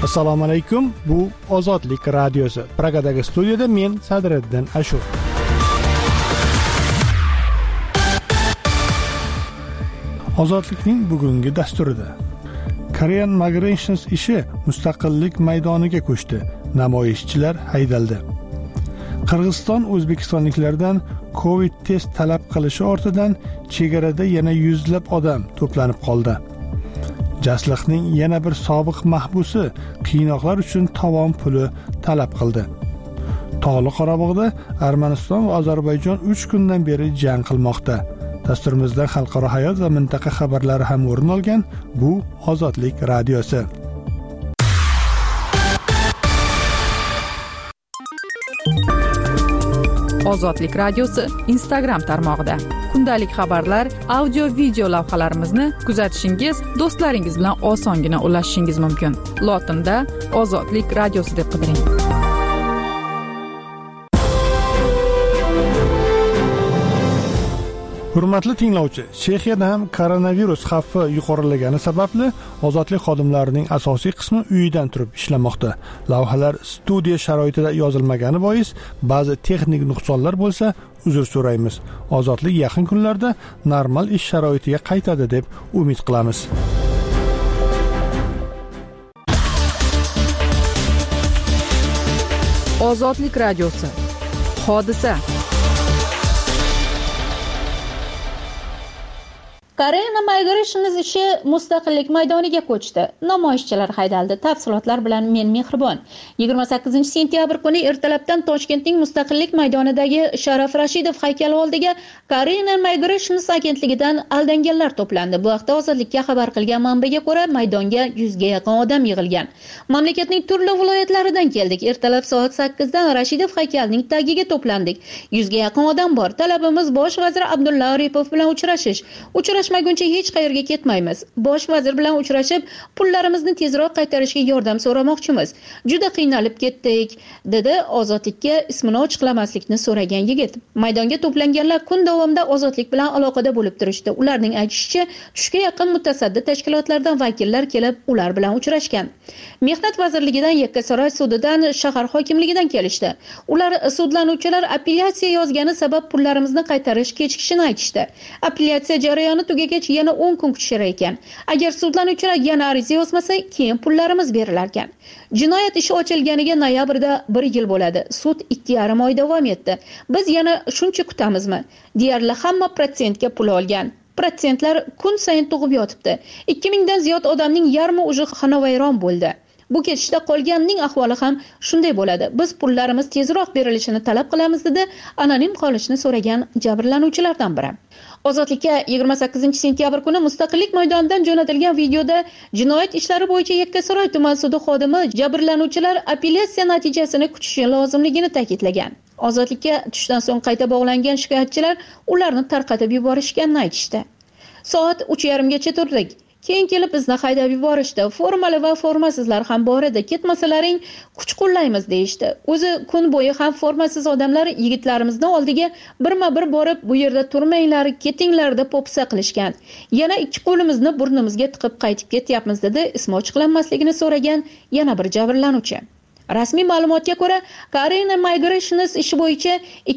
Assalomu alaykum. Bu Ozodlik radiosi. Pragadagi studiyada men Sadriddin Ashur. Ozodlikning bugungi dasturida Korean Migrations ishi mustaqillik maydoniga ko'chdi. Namoyishchilar haydaldi. Qirg'iziston o'zbekistonliklardan Covid test talab qilishi ortidan chegarada yana yuzlab odam to'planib qoldi. Jasliqning yana bir sobiq mahbusi qiynoqlar uchun tovon puli talab qildi. Tog'li Qorabog'da Armaniston va Ozarbayjon 3 kundan beri jang qilmoqda. Dasturimizda xalqaro hayot va mintaqa xabarlari ham o'rin olgan. Bu Ozodlik radiosi. Ozodlik radiosi Instagram tarmog'ida kundalik xabarlar, audio, video lavhalarimizni kuzatishingiz, do'stlaringiz bilan osongina ulashishingiz mumkin. Lotinda Ozodlik radiosi deb qidiring. Hurmatli tinglovchi, Chexiyada ham koronavirus xavfi yuqorilagani sababli ozodlik xodimlarining asosiy qismi uyidan turib ishlamoqda. Lavhalar studiya sharoitida yozilmagani bois ba'zi texnik nuqsonlar bo'lsa, uzr so'raymiz. Ozodlik yaqin kunlarda normal ish sharoitiga qaytadi deb umid qilamiz. Ozodlik radiosi. Hodisa. Korean Migrations ishi mustaqillik maydoniga ko'chdi. Namoyishchilar haydaldi. Tafsilotlar bilan men Mehribon. 28 sentyabr kuni ertalabdan Toshkentning Mustaqillik maydonidagi Sharaf Rashidov haykali oldiga Korean Migrations agentligidan aldanganlar to'plandi. Bu haqda Ozodlikka xabar qilgan manbaga ko'ra, maydonga 100 ga yaqin odam yig'ilgan. Mamlakatning turli viloyatlaridan keldik. Ertalab soat 8 dan Rashidov haykalining tagiga to'plandik. 100 ga yaqin odam bor. Talabimiz bosh vazir Abdulla Aripov bilan uchrashish. Uchrashmaguncha hech qayerga ketmaymiz. Bosh vazir bilan uchrashib, pullarimizni tezroq qaytarishga yordam so'ramoqchimiz. Juda qiynalib ketdik, dedi Ozodlikka ismini ochiqlamaslikni so'ragan yigit. Maydonga to'planganlar kun davomida Ozodlik bilan aloqada bo'lib turishdi. Ularning aytishicha, tushga yaqin mutasaddi tashkilotlardan vakillar kelib, ular bilan uchrashgan. Mehnat vazirligidan, Yakkasaroy sudidan, shahar hokimligidan kelishdi. Ular sudlanuvchilar apellyatsiya yozgani sabab pullarimizni qaytarish kechikishini aytishdi. Apellyatsiya jarayoni tugagach yana 10 kun kutishar ekan. Agar sudlanuvchilar yana ariza yozmasa, keyin pullarimiz berilar ekan. Jinoyat ishi ochilganiga noyabrda 1 yil bo'ladi. Sud 2,5 oy davom etdi. Biz yana shuncha kutamizmi? Deyarli hamma protsentga pul olgan. Protsentlar kun sayin tug'ib yotibdi. 2000 dan ziyod odamning yarmi o'zi xonavayron bo'ldi. Bu ketishda qolganining ahvoli ham shunday bo'ladi. Biz pullarimiz tezroq berilishini talab qilamiz, dedi anonim qolishni so'ragan jabrlanuvchilardan biri. Ozodlikka 28 sentyabr kuni Mustaqillik maydonidan jo'natilgan videoda jinoyat ishlari bo'yicha Yakkasaroy tuman sudi xodimi jabrlanuvchilar apellyatsiya natijasini kutishi lozimligini ta'kidlagan. Ozodlikka tushdan so'ng qayta bog'langan shikoyatchilar ularni tarqatib yuborishganini aytishdi. Soat 3:30 gacha turdik. Keyin kelib bizni haydab yuborishdi. Formali va formasizlar ham bor edi. Ketmasalaring kuch qo'llaymiz deyishdi. O'zi kun bo'yi ham formasiz odamlar yigitlarimizni oldiga birma-bir borib, bu yerda turmanglar, ketinglar deb po'pisa qilishgan. Yana ikki qo'limizni burnimizga tiqib qaytib ketyapmiz, dedi ismi ochiqlanmasligini so'ragan yana bir jabrlanuvchi. Rasmiy ma'lumotga ko'ra, Korean Migrations ishi bo'yicha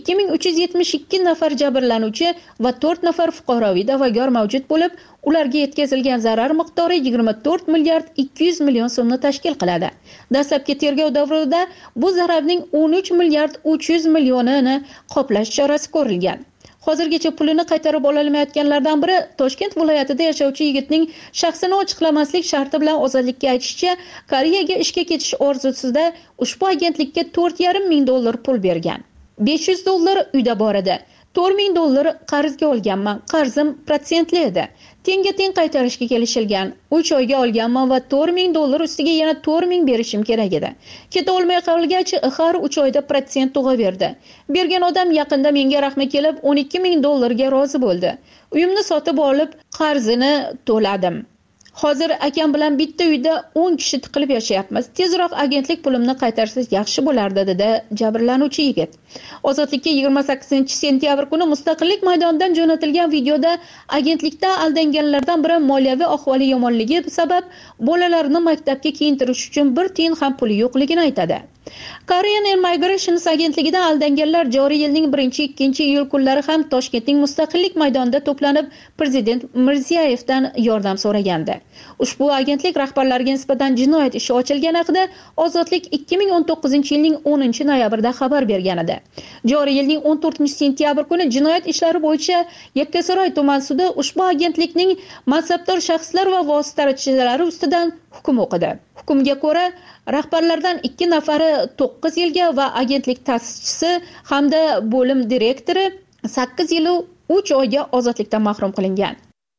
2372 nafar jabrlanuvchi va 4 nafar fuqaroviy da'vogar mavjud bo'lib, ularga yetkazilgan zarar miqdori 24 milliard 200 million so'mni tashkil qiladi. Dastlabki tergov davrida bu zararning 13 milliard 300 millionini qoplash chorasi ko'rilgan. Hozirgacha pulini qaytarib ololmayotganlardan biri Toshkent viloyatida yashovchi yigitning shaxsini ochiqlamaslik sharti bilan Ozodlikka aytishicha, Koreyaga ishga ketish orzusida ushbu agentlikka $4,500 pul bergan. $500 uyda bor edi. $4,000 qarzga olganman. Qarzim protsentli edi. Tenga-teng qaytarishga kelishilgan. 3 oyga olganman va $4,000 ustiga yana 4,000 berishim kerak edi. Keta olmay qolgach, har 3 oyda protsent tug'averdi. Bergan odam yaqinda menga rahmi kelib $12,000 ga rozi bo'ldi. Uyimni sotib olib, qarzini to'ladim. Hozir akam bilan bitta uyda 10 kishi tiqilib yashayapmiz. Tezroq agentlik pulimni qaytarsangiz yaxshi bo'lardi, dedi jabrlanuvchi yigit. Ozodlikka 28-sentyabr kuni Mustaqillik maydonidan jo'natilgan videoda agentlikda aldanganlardan biri moliyaviy ahvoli yomonligi sabab bolalarini maktabga kiyintirish uchun 1 tiyin ham puli yo'qligini aytadi. Korean Migrations agentligidan aldanganlar joriy yilning 1-2 iyul kunlari ham Toshkentning Mustaqillik maydonida to'planib prezident Mirziyevdan yordam so'ragandi. Ushbu agentlik rahbarlariga nisbatan jinoyat ishi ochilgani haqida Ozodlik 2019-yilning 10-noyabrida xabar bergan edi. Joriy yilning 14-sentyabr kuni jinoyat ishlari bo'yicha Yakkasaroy tuman sudi ushbu agentlikning mansabdor shaxslar va vositalachilari ustidan hukm o'qidi. Hukmga ko'ra, rahbarlardan 2 nafari 9 yilga va agentlik ta'sischisi hamda bo'lim direktori 8 yil 3 oyga ozodlikdan mahrum qilingan.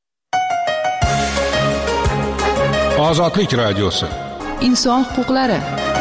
Ozodlik radiosi. Inson huquqlari.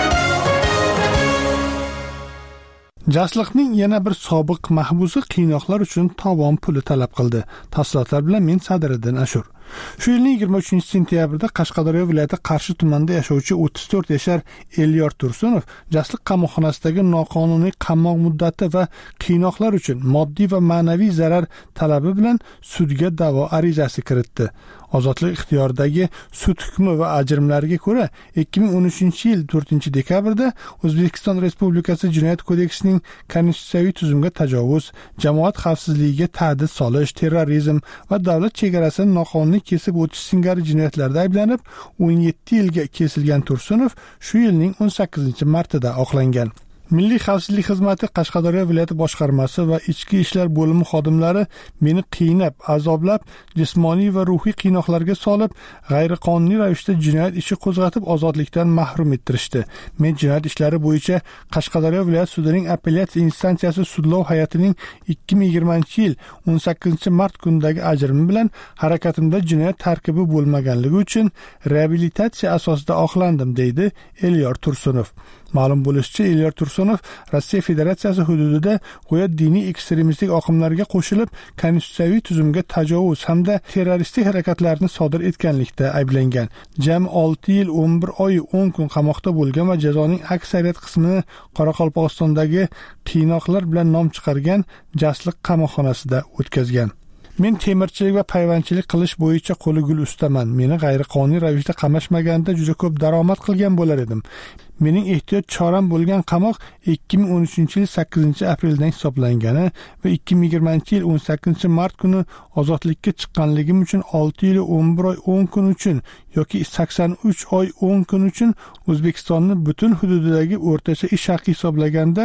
Jasliqning yana bir sobiq mahbusi qiynoqlar uchun tovon puli talab qildi. Tafsilotlar bilan men Sadriddin Ashur. Shu yilning 23-sentyabrda Qashqadaryo viloyati Qarshi tumanida yashovchi 34 yashar Elyor Tursunov Jasliq qamoqxonasidagi noqonuniy qamoq muddati va qiynoqlar uchun moddiy va ma'naviy zarar talabi bilan sudga da'vo arizasi kiritdi. Ozodlik ixtiyoridagi sud hukmi va ajrimlariga ko'ra 2013-yil 4-dekabrda O'zbekiston Respublikasi Jinoyat kodeksining konstitutsiyaviy tuzumga tajovuz, jamoat xavfsizligiga tahdid solish, terrorizm va davlat chegarasini noqonuniy kesib o'tish singari jinoyatlarda ayblanib 17 yilga kesilgan Tursunov shu yilning 18-martida oqlangan. Milliy xavfsizlik xizmati Qashqadaryo viloyati boshqarmasi va ichki ishlar bo'limi xodimlari meni qiynab, azoblab, jismoniy va ruhiy qiynoqlarga solib, g'ayriqonuniy ravishda jinoyat ishi qo'zg'atib ozodlikdan mahrum ettirishdi. Men jinoyat ishlari bo'yicha Qashqadaryo viloyat sudining apellyatsiya instansiyasi sudlov hay'atining 2020-yil 18-mart kunidagi ajrimi bilan harakatimda jinoyat tarkibi bo'lmaganligi uchun reabilitatsiya asosida oqlandim, deydi Elyor Tursunov. Ma'lum bo'lishicha, Elyor Tursunov Rossiya Federatsiyasi hududida go'yo diniy ekstremistik oqimlarga qo'shilib, konstitutsiyaviy tuzumga tajovuz hamda terroristik harakatlarni sodir etganlikda ayblangan. Jami 6 yil 11 oy 10 kun qamoqda bo'lgan va jazoning aksariyat qismini Qoraqalpog'istondagi qiynoqlar bilan nom chiqargan Jasliq qamoqxonasida o'tkazgan. Men temirchilik va payvandchilik qilish bo'yicha qo'li gul ustaman. Meni g'ayriqonuniy ravishda qamashmaganda juda ko'p daromad qilgan bo'lar edim. Mening ehtiyot choram bo'lgan qamoq 2013-yil 8-apreldan hisoblangani va 2020-yil 18-mart kuni ozodlikka chiqqanligim uchun 6 yil 11 oy 10 kun uchun yoki 83 oy 10 kun uchun O'zbekistonning butun hududidagi o'rtacha ish haqi hisoblaganda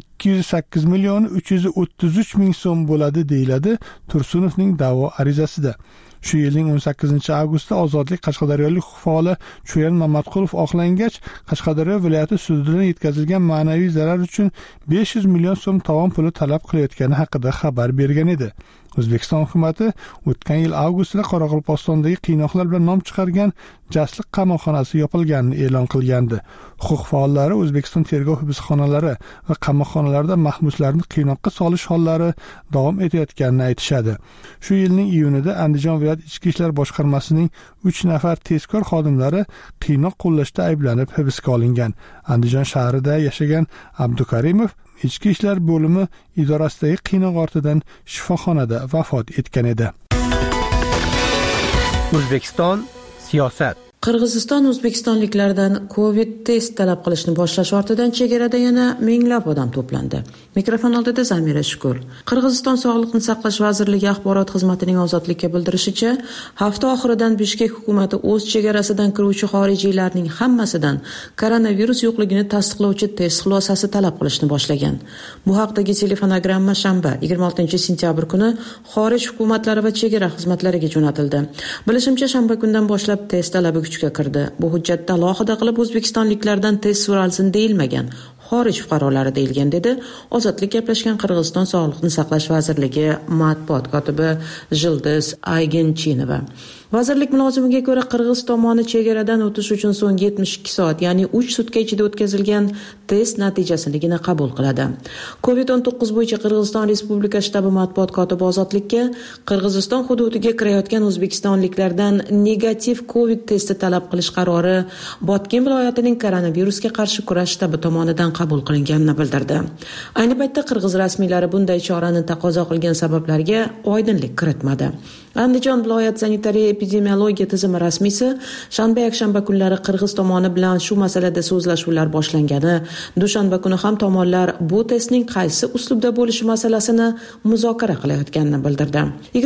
208,333 ming so'm bo'ladi, deyiladi Tursunovning da'vo arizasida. Shu yilning 18-avgustda ozodlik qashqadaryolik faoli Cho'yan Mamatqulov oqlangach, Qashqadaryo viloyati sudidan yetkazilgan ma'naviy zarar uchun 500 million so'm tovon puli talab qilayotgani haqida xabar bergan edi. O'zbekiston hukumatı o'tgan yil avgustda Qoraqalpog'istondagi qiynoqlar bilan nom chiqargan Jasliq qamoqxonasi yopilganini e'lon qilgandi. Huquq faollari O'zbekiston tergov hibsxonalari va qamoqxonalarda mahbuslarni qiynoqqa solish hollari davom etayotganini aytishadi. Shu yilning iyunida Andijon viloyat ichki ishlar boshqarmasining 3 nafar tezkor xodimlari qiynoq qo'llashda ayblanib hibsga olingan. Andijon shahrida yashagan Abdukarimov Ichki ishlar bo'limi idorasidagi qiynoq ortidan shifoxonada vafot etgan edi. O'zbekiston siyosat. Qirg'iziston o'zbekistonliklardan Covid test talab qilishni boshlash ortidan chegarada yana minglab odam to'plandi. Mikrofon oldida Zamira Shukur. Qirg'iziston Sog'liqni saqlash vazirligi axborot xizmatining Ozodlikka bildirishicha, hafta oxiridan Bishkek hukumatı o'z chegarasidan kiruvchi xorijiylarning hammasidan koronavirus yo'qligini tasdiqlovchi test xulosasi talab qilishni boshlagan. Bu haqdagi telefonogramma shanba 26-sentyabr kuni xorij hukumatlari va chegara xizmatlariga jo'natildi. Bilishimcha, shanba kundan boshlab test talabi kuchga kirdi. Bu hujjatda alohida qilib O'zbekistonliklardan test so'ralsin deyilmagan, xorij fuqarolari deyilgan, dedi Ozodlik gaplashgan Qirg'iziston Sog'liqni saqlash vazirligi matbuot kotibi Jildiz Aygenchinova. Vazirlik mulozimiga ko'ra, Qirg'iz tomoni chegaradan o'tish uchun so'nggi 72 soat, ya'ni 3 sutka ichida o'tkazilgan test natijasinigina qabul qiladi. COVID-19 bo'yicha Qirg'iziston Respublikasi shtabi matbuot kotibi Ozodlikka Qirg'iziston hududiga kirayotgan o'zbekistonliklardan negativ COVID testi talab qilish qarori Botken viloyatining koronavirusga qarshi kurash shtabi tomonidan qabul qilinganini bildirdi. Ayni paytda Qirg'iz rasmiylari bunday chorani taqozo qilgan sabablarga oydinlik kiritmadi. Andijon viloyat sanitariya epidemiologiya tizimi rasmiysi shanba-yakshanba kunlari Qirg'iz tomoni bilan shu masalada so'zlashuvlar boshlangani, dushanba kuni ham tomonlar bu testning qaysi uslubda bo'lishi masalasini muzokara qilayotganini bildirdi.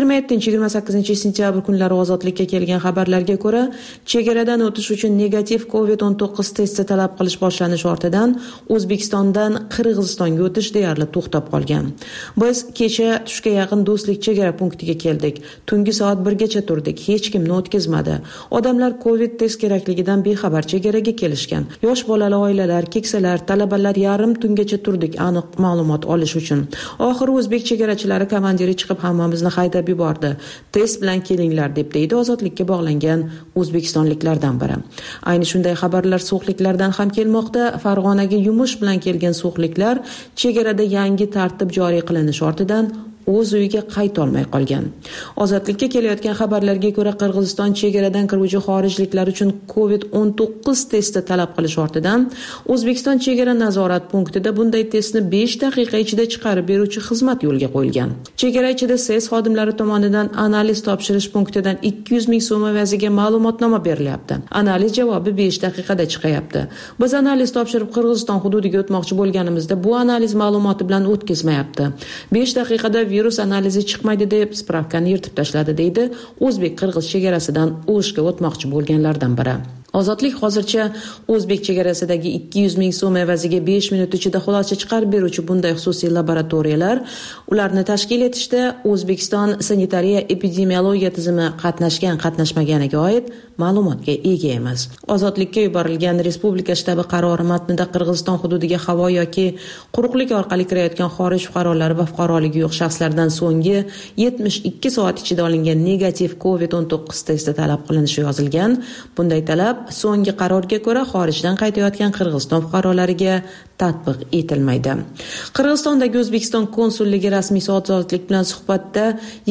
27-28 sentyabr kunlari Ozodlikka kelgan xabarlarga ko'ra, chegaradan o'tish uchun negativ COVID-19 testi talab qilish boshlanishi ortidan O'zbekistondan Qirg'izistonga o'tish deyarli to'xtab qolgan. Biz kecha tushga yaqin Do'stlik chegara punktiga keldik. Tungi soat 1gacha turdik. Hech kimni o'tkazmadi. Odamlar COVID test kerakligidan bexabar chegaraga kelishgan. Yosh bolali oilalar, keksalar, talabalar yarim tungacha turdik aniq ma'lumot olish uchun. Oxiri o'zbek chegarachilari komandiri chiqib hammamizni haydab yubordi. Test bilan kelinglar deb deydi Ozodlikka bog'langan o'zbekistonliklardan biri. Ayni shunday xabarlar so'xliklardan ham kelmoqda. Farg'onaga yumush bilan kelgan so'xliklar chegarada yangi tartib joriy qilinishi ortidan o'z uyiga qayta olmay qolgan. Ozodlikka kelayotgan xabarlarga ko'ra, Qirg'iziston chegaradan kiruvchi xorijliklar uchun COVID-19 testi talab qilish ortidan O'zbekiston chegara nazorat punktida bunday testni 5 daqiqa ichida chiqarib beruvchi xizmat yo'lga qo'yilgan. Chegara ichida SES xodimlari tomonidan analiz topshirish punktidan 200 ming so'm evaziga ma'lumotnoma berilyapti. Analiz javobi 5 daqiqada chiqayapti. Biz analiz topshirib Qirg'iziston hududiga o'tmoqchi bo'lganimizda bu analiz ma'lumoti bilan o'tkazmayapti. 5 daqiqada virus analizi chiqmaydi deb spravkani yirtib tashladi, deydi o'zbek-qirg'iz chegarasidan o'shga o'tmoqchi bo'lganlardan biri. Ozodlik hozircha o'zbek chegarasidagi 200 ming so'm evaziga 5 minut ichida xulosa chiqarib beruvchi bunday xususiy laboratoriyalar, ularni tashkil etishda O'zbekiston sanitariya epidemiologiya tizimi qatnashmaganiga oid ma'lumotga ega emas. Ozodlikka yuborilgan respublika shtabi qarori matnida Qirg'iziston hududiga havo yoki quruqlik orqali kirayotgan xorij fuqarolari va fuqaroligi yo'q shaxslardan so'nggi 72 soat ichida olingan negativ COVID-19 testi talab qilinishi yozilgan. Bunday talab so'nggi qarorga ko'ra xorijdan qaytayotgan Qirg'iziston fuqarolariga tatbiq etilmaydi. Qirg'izistondagi O'zbekiston konsulligi rasmiysi Ozodlik bilan suhbatda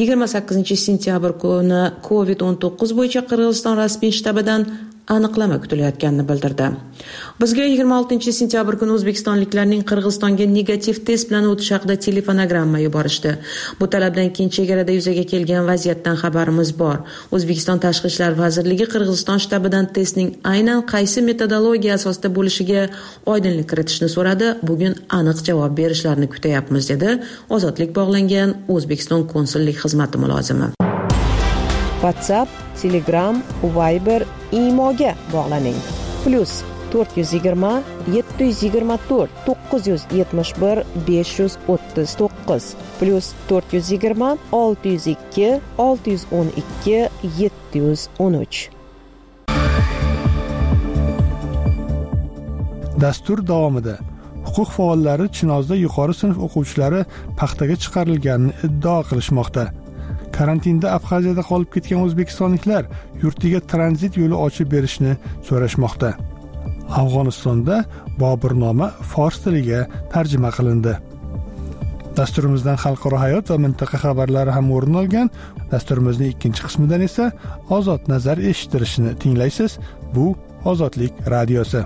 28 sentyabr kuni COVID-19 bo'yicha Qirg'iziston rasmiy shtabidan aniqlama kutilayotganini bildirdi. Bizga 26 sentyabr kuni o'zbekistonliklarning Qirg'izistonga negativ test bilan o'tish haqida telefonogramma yuborishdi. Bu talabdan keyin chegarada yuzaga kelgan vaziyatdan xabarimiz bor. O'zbekiston Tashqi ishlar vazirligi Qirg'iziston shtabidan testning aynan qaysi metodologiya asosida bo'lishiga oydinlik kiritishni so'radi. Bugun aniq javob berishlarini kutayapmiz, dedi Ozodlik bog'langan O'zbekiston konsullik xizmati mulozimi. WhatsApp, Telegram, Viber, Imoga bog'laning. +420 724 971 539 +420 602 612 713. Dastur davomida huquq faollari Chinozda yuqori sinf o'quvchilari paxtaga chiqarilganini iddao qilishmoqda. Karantinda Abxaziyada qolib ketgan o'zbekistonliklar yurtiga tranzit yo'li ochib berishni so'rashmoqda. Afg'onistonda Boburnoma fors tiliga tarjima qilindi. Dasturimizdan xalqaro hayot va mintaqa xabarlari ham o'rin olgan. Dasturimizning ikkinchi qismidan esa ozod nazar eshittirishni tinglaysiz. Bu Ozodlik radiosi.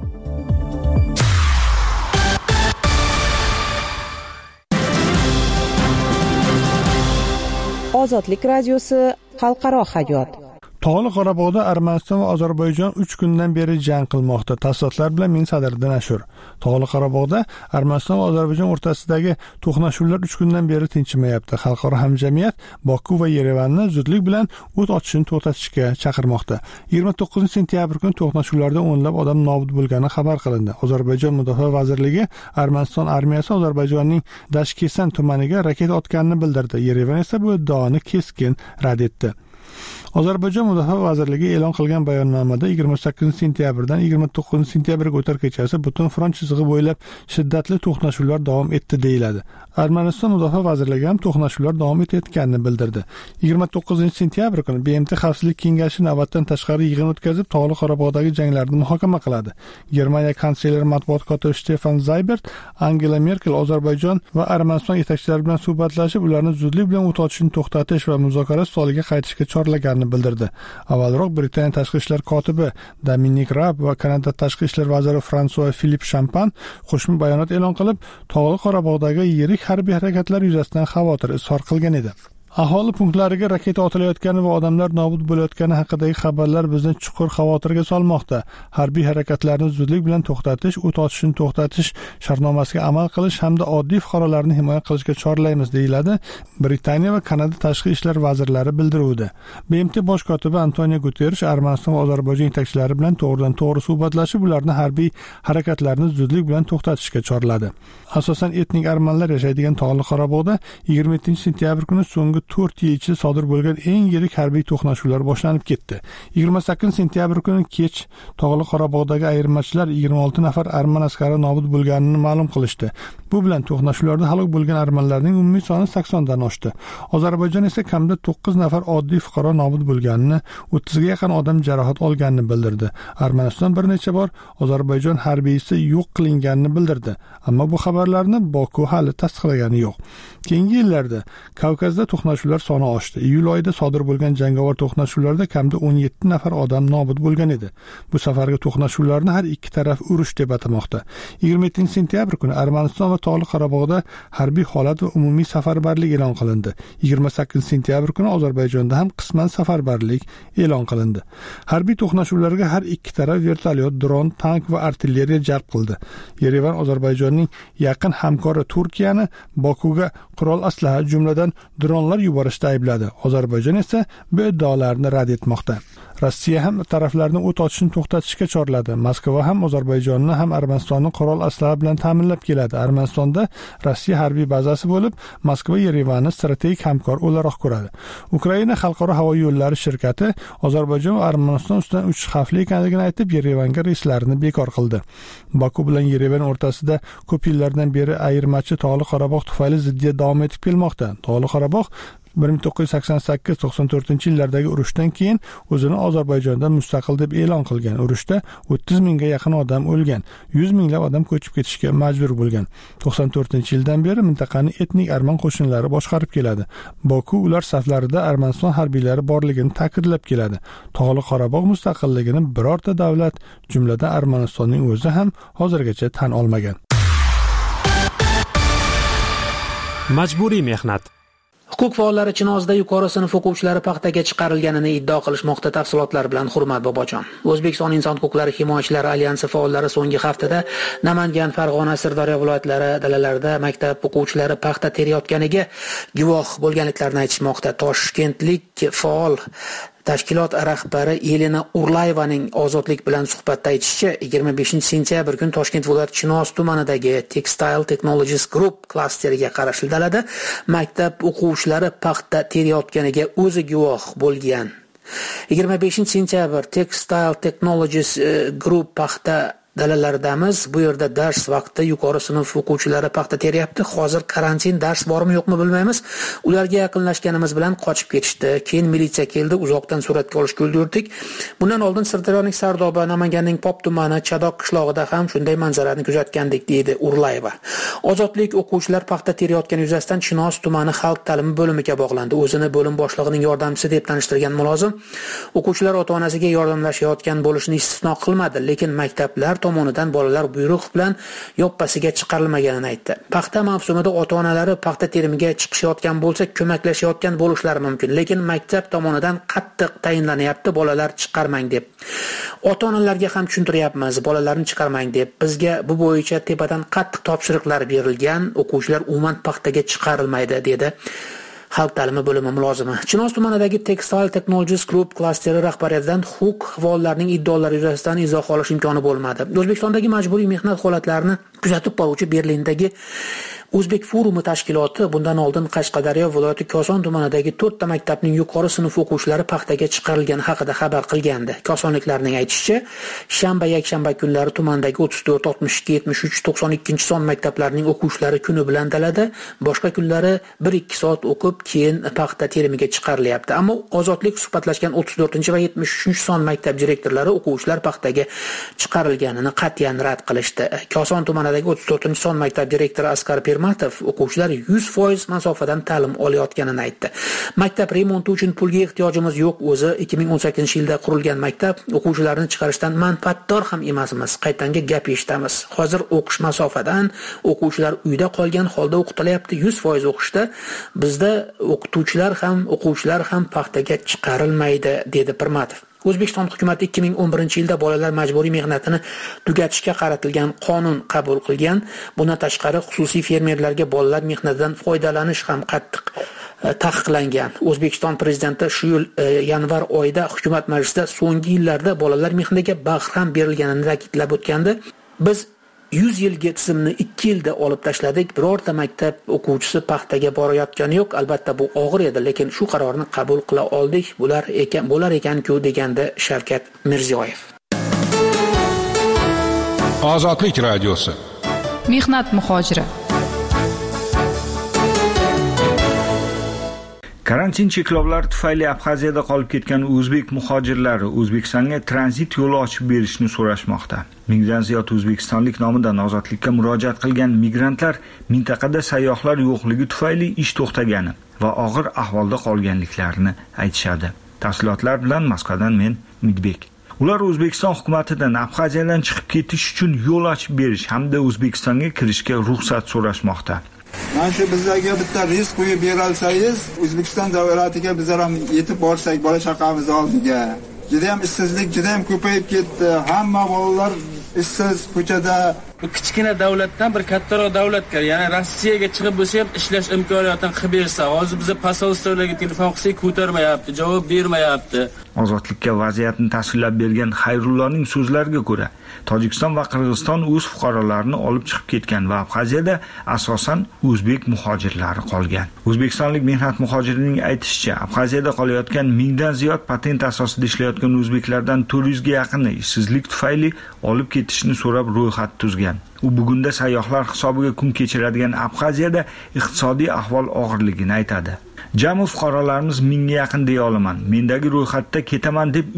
Ozodlik radiosi xalqaro hayot. Tog'li Qorabog'da Armaniston va Ozarbayjon 3 kundan beri jang qilmoqda. Tafsilotlar bilan men Sadriddin Ashur. Tog'li Qorabog'da Armaniston va Ozarbayjon o'rtasidagi to'qnashuvlar 3 kundan beri tinchimayapti. Xalqaro hamjamiyat Boku va Yerevanni zudlik bilan o't ochishni to'xtatishga chaqirmoqda. 29 sentyabr kuni to'qnashuvlarda o'nlab odam nobud bo'lgani xabar qilindi. Ozarbayjon Mudofaa vazirligi Armaniston armiyasi Ozarbayjonning Dashkesan tumaniga raketa otganini bildirdi. Yerevan esa bu iddaoni keskin rad etdi. Ozarbayjon Mudofaa vazirligi e'lon qilgan bayonnomada 28 sentyabrdan 29 sentyabrga o'tar kechasi butun front chizig'i bo'ylab shiddatli to'qnashuvlar davom etdi deyiladi. Armaniston Mudofaa vazirligi ham to'qnashuvlar davom etayotganini bildirdi. 29 sentyabr kuni BMT Xavfsizlik kengashi navbatdan tashqari yig'in o'tkazib, Tog'li Qorabog'dagi janglarni muhokama qiladi. Germaniya kansleri matbuot kotibi Stefan Seibert Angela Merkel Ozarbayjon va Armaniston yetakchilari bilan suhbatlashib, ularni zudlik bilan o't ochishni to'xtatish va muzokara stoliga qaytishga chorlaganini bildirdi. Avvalroq Britaniya tashqi ishlar kotibi Dominic Raab va Kanada tashqi ishlar vaziri François Philippe Champagne qo'shma bayonot e'lon qilib, Tog'li Qorabog'dagi yirik harbiy harakatlar yuzasidan xavotir izhor qilgan edi. Aholi punktlariga raketa otilayotgani va odamlar nobud bo'layotgani haqidagi xabarlar bizni chuqur xavotirga solmoqda. Harbiy harakatlarni zudlik bilan to'xtatish, o't ochishni to'xtatish shartnomasiga amal qilish hamda oddiy fuqarolarni himoya qilishga chorlaymiz, deyiladi Britaniya va Kanada tashqi ishlar vazirlari bildiruvida. BMT bosh kotibi Antonio Guterres Armaniston va Ozarbayjon yetakchilari bilan to'g'ridan-to'g'ri suhbatlashib, ularni harbiy harakatlarni zudlik bilan to'xtatishga chorladi. Asosan etnik armanlar yashaydigan Tog'li Qorabog'da 27-sentyabr kuni so'nggi 4 yil ichida sodir bo'lgan eng yirik harbiy to'qnashuvlar boshlanib ketdi. 28 sentyabr kuni kech Tog'li Qorabog'dagi ayirmachilar 26 nafar arman askari nobud bo'lganini ma'lum qilishdi. Bu bilan to'qnashuvlarda halok bo'lgan armanlarning umumiy soni 80 dan oshdi. Ozarbayjon esa kamida 9 nafar oddiy fuqaro nobud bo'lganini, 30 ga yaqin odam jarohat olganini bildirdi. Armaniston bir necha bor Ozarbayjon harbiysi yo'q qilinganini bildirdi, ammo bu xabarlarni Boku hali tasdiqlagani yo'q. Keyingi yillarda Kavkazda to'qnashuvlar soni oshdi. Iyul oyida sodir bo'lgan jangovar to'qnashuvlarda kamida 17 nafar odam nobud bo'lgan edi. Bu safargi to'qnashuvlarni har ikki taraf urush deb atamoqda. 27 sentyabr kuni Armaniston va Tog'li Qorabog'da harbiy holat va umumiy safarbarlik e'lon qilindi. 28 sentyabr kuni Ozarbayjonda ham qisman safarbarlik e'lon qilindi. Harbiy to'qnashuvlarga har ikki taraf vertolyot, dron, tank va artilleriya jalb qildi. Yerevan Ozarbayjonning yaqin hamkori Turkiyani Bokuga qurol aslaha, jumladan dronlar yuborishda aybladi. Ozarbayjon esa bu iddaolarni rad etmoqda. Rossiya ham taraflarni o't ochishni to'xtatishga chorladi. Moskva ham Ozarbayjonni ham Armanistonni qurol aslaha bilan ta'minlab keladi. Armanistonda Rossiya harbiy bazasi bo'lib, Moskva Yerevanni strategik hamkor o'laroq ko'radi. Ukraina xalqaro havo yo'llari shirkati Ozarbayjon va Armaniston ustidan uchish xavfli ekanligini aytib, Yerevanga reyslarini bekor qildi. Baku bilan Yerevan o'rtasida ko'p yillardan beri ayirmachi Tog'li Qorabog' tufayli ziddiyat davom etib kelmoqda. Tog'li Qorabog' 1988-94 yillardagi urushdan keyin o'zini Ozarbayjondan mustaqil deb e'lon qilgan. Urushda 30 mingga yaqin odam o'lgan, 100 minglab odam ko'chib ketishga majbur bo'lgan. 94-yildan beri mintaqani etnik arman qo'shinlari boshqarib keladi. Boku ular saflarida Armaniston harbiylari borligini ta'kidlab keladi. Tog'li Qorabog' mustaqilligini birorta davlat, jumladan Armanistonning o'zi ham hozirgacha tan olmagan. Majburiy mehnat. Huquq faollari Chinozda yuqori sinf o'quvchilari paxtaga chiqarilganini iddao qilishmoqda. Tafsilotlar bilan Hurmat Bobojon. O'zbekiston Inson huquqlari himoyachilari alyansi faollari so'nggi haftada Namangan, Farg'ona, Sirdaryo viloyatlari dalalarida maktab o'quvchilari paxta terayotganiga guvoh bo'lganliklarini aytishmoqda. Toshkentlik faol tashkilot rahbari Elena Urlayevaning Ozodlik bilan suhbatda aytishicha, 25-sentyabr kuni Toshkent viloyati Chinoz tumanidagi Textile Technologies Group klasteriga qarashli dalada maktab o'quvchilari paxta terayotganiga o'zi guvoh bo'lgan. 25-sentyabr Textile Technologies Group paxta dalalaridamiz. Bu yerda dars vaqtida yuqori sinf o'quvchilari paxta teryapti. Hozir karantin, dars bormi yo'qmi bilmaymiz. Ularga yaqinlashganimiz bilan qochib ketishdi. Keyin militsiya keldi, uzoqdan suratga olishga ulgurdik. Bundan oldin Sirdaryoning Sardoba, Namanganning Pop tumani, Chadoq qishlog'ida ham shunday manzarani kuzatgandik, deydi Urlayeva. Ozodlik o'quvchilar paxta terayotgani yuzasidan Chinoz tumani xalq ta'limi bo'limiga bog'landi. O'zini bo'lim boshlig'ining yordamchisi deb tanishtirgan mulozim o'quvchilar ota-onasiga yordamlashayotgan bo'lishini istisno qilmadi, lekin maktablar tomonidan bolalar buyruq bilan yoppasiga chiqarilmaganini aytdi. Paxta mavsumida ota-onalari paxta terimiga chiqishayotgan bo'lsa, ko'maklashayotgan bo'lishlari mumkin, lekin maktab tomonidan qattiq tayinlanyapti bolalar chiqarmang deb. Ota-onalarga ham tushuntiryapmiz, bolalarni chiqarmang deb. Bizga bu bo'yicha tepadan qattiq topshiriqlar berilgan, o'quvchilar umuman paxtaga chiqarilmaydi, dedi xalq ta'limi bo'limi mulozimi. Chinoz tumanidagi Textile Technologies Group klasteri rahbariyatidan huquq faollarining iddaolari yuzasidan izoh olish imkoni bo'lmadi. O'zbekistondagi majburiy mehnat holatlarini kuzatib boruvchi Berlindagi O'zbek forumi tashkiloti bundan oldin Qashqadaryo viloyati Koson tumanidagi 4 ta maktabning yuqori sinf o'quvchilari paxtaga chiqarilgani haqida xabar qilgandi. Kosonliklarning aytishicha, shanba, yakshanba kunlari tumandagi 34, 62, 73, 92 son maktablarining o'quvchilari kuni bilan dalada, boshqa kunlari 1-2 soat o'qib, keyin paxta terimiga chiqarilyapti. Ammo Ozodlik suhbatlashgan 34 va 73 son maktab direktorlari o'quvchilar paxtaga chiqarilganini qat'iyan rad qilishdi. Koson tumanidagi 34 son maktab direktori Askar Permatov o'quvchilar 100% masofadan ta'lim olayotganini aytdi. Maktab remonti uchun pulga ehtiyojimiz yo'q, o'zi 2018-yilda qurilgan maktab, o'quvchilarni chiqarishdan manfaatdor ham emasmiz. Qaytanga gap eshitamiz. Hozir o'qish masofadan, o'quvchilar uyda qolgan holda o'qitilyapti, 100% o'qishda. Bizda o'qituvchilar ham, o'quvchilar ham paxtaga chiqarilmaydi, dedi Permatov. O'zbekiston hukumati 2011-yilda bolalar majburiy mehnatini tugatishga qaratilgan qonun qabul qilgan. Bundan tashqari xususiy fermerlarga bolalar mehnatidan foydalanish ham qattiq taqiqlangan. O'zbekiston prezidenti shu yil yanvar oyida hukumat majlisida so'nggi yillarda bolalar mehnatiga bag'ram berilganini ta'kidlab o'tgandi. Biz 100 yilga tizimni 2 yilda olib tashladik. Birorta maktab o'quvchisi paxtaga borayotgani yo'q. Albatta bu og'ir edi, lekin shu qarorni qabul qila oldik. Bo'lar ekan-ku, degandi Shavkat Mirziyoyev. Ozodlik radiosi. Mehnat muhojiri. Karantin cheklovlari tufayli Abxaziyada qolib ketgan o'zbek muhojirlari O'zbekistonga tranzit yo'li ochib berishni so'rashmoqda. Mingdan ziyod o'zbekistonlik nomidan ozodlikka murojaat qilgan migrantlar mintaqada sayyohlar yo'qligi tufayli ish to'xtagani va og'ir ahvolda qolganliklarini aytishadi. Tafsilotlar bilan Moskvadan men Midbek. Ular O'zbekiston hukumatidan Abxaziyadan chiqib ketish uchun yo'l ochib berish hamda O'zbekistonga kirishga ruxsat so'rashmoqda. Mana shu bizlarga bitta rizq qo'yib beralsangiz, O'zbekiston davlatiga bizlar ham yetib borsak bola chaqamiz oldiga. Juda ham ishsizlik juda ham ko'payib ketdi. Hamma bolalar ishsiz ko'chada. Bu kichkina davlatdan bir kattaroq davlatga, ya'ni Rossiyaga chiqib bo'lsa ham ishlash imkoniyatini qilib bersa, hozir biz posolstvolarga telefon qilsak ko'tarmayapti, javob bermayapti. Ozodlikka vaziyatni tasvirlab bergan Xayrulloning so'zlariga ko'ra, Tojikiston va Qirg'iziston o'z fuqarolarini olib chiqib ketgan va Abxaziyada asosan o'zbek muhojirlari qolgan. O'zbekistonlik mehnat muhojirining aytishicha, Abxaziyada qolayotgan mingdan ziyod patent asosida ishlayotgan o'zbeklardan 400 ga yaqini ishsizlik tufayli olib ketishni so'rab ro'yxat tuzgan. U bugunda sayyohlar hisobiga kun kechiradigan Abxaziyada iqtisodiy ahvol og'irligini aytadi. Jami fuqarolarimiz 1000 ga yaqin deya olaman. Mendagi ro'yxatda ketaman deb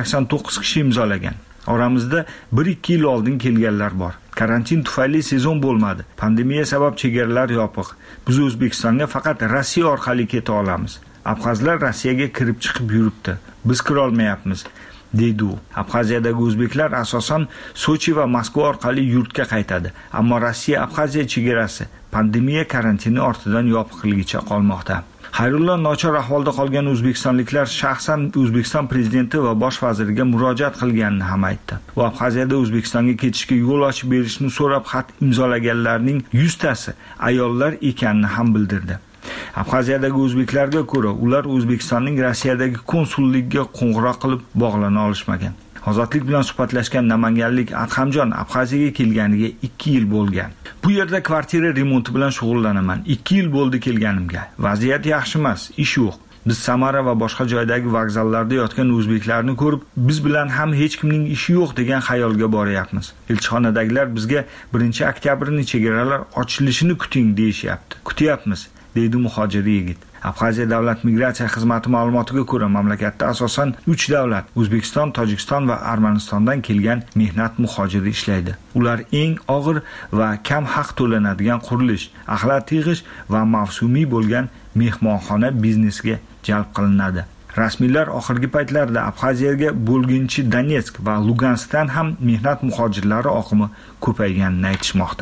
389 kishi imzolagan. Oramizda 1-2 yil oldin kelganlar bor. Karantin tufayli sezon bo'lmadi. Pandemiya sabab chegaralar yopiq. Biz O'zbekistonga faqat Rossiya orqali keta olamiz. Abxazlar Rossiyaga kirib chiqib yuribdi. Biz kira olmayapmiz, deydi u. Abxaziyadagi o'zbeklar asosan Sochi va Moskva orqali yurtga qaytadi. Ammo Rossiya Abxaziya chegarasi pandemiya karantini ortidan yopiqligicha qolmoqda. Xayrullo nochor ahvolda qolgan o'zbekistonliklar shaxsan O'zbekiston prezidenti va bosh vaziriga murojaat qilganini ham aytdi. U Abxaziyada O'zbekistonga ketishga yo'l ochib berishni so'rab xat imzolaganlarning 100 tasi ayollar ekanini ham bildirdi. Abxaziyadagi o'zbeklarga ko'ra, ular O'zbekistonning Rossiyadagi konsulligiga qo'ng'iroq qilib bog'lana olishmagan. Ozodlik bilan suhbatlashgan namanganlik Adhamjon Abxaziyaga kelganiga 2 yil bo'lgan. Bu yerda kvartira remonti bilan shug'ullanaman. 2 yil bo'ldi kelganimga. Vaziyat yaxshi emas, ish yo'q. Biz Samara va boshqa joydagi vokzallarda yotgan o'zbeklarni ko'rib, biz bilan ham hech kimning ishi yo'q degan xayolga boryapmiz. Elchixonadagilar bizga 1-oktyabrning chegaralar ochilishini kuting deyishyapti. Kutyapmiz, deydi muhojir yigit. Abxaziya davlat migratsiya xizmati ma'lumotiga ko'ra, mamlakatda asosan 3 davlat, O'zbekiston, Tojikiston va Armanistondan kelgan mehnat muhojiri ishlaydi. Ular eng og'ir va kam haq to'lanadigan qurilish, axlat yig'ish va mavsumiy bo'lgan mehmonxona biznesiga jalb qilinadi. Rasmiylar oxirgi paytlarda Abxaziyaga bo'lginchi Donetsk va Luganskdan ham mehnat muhojirlari oqimi ko'payganini aytishmoqda.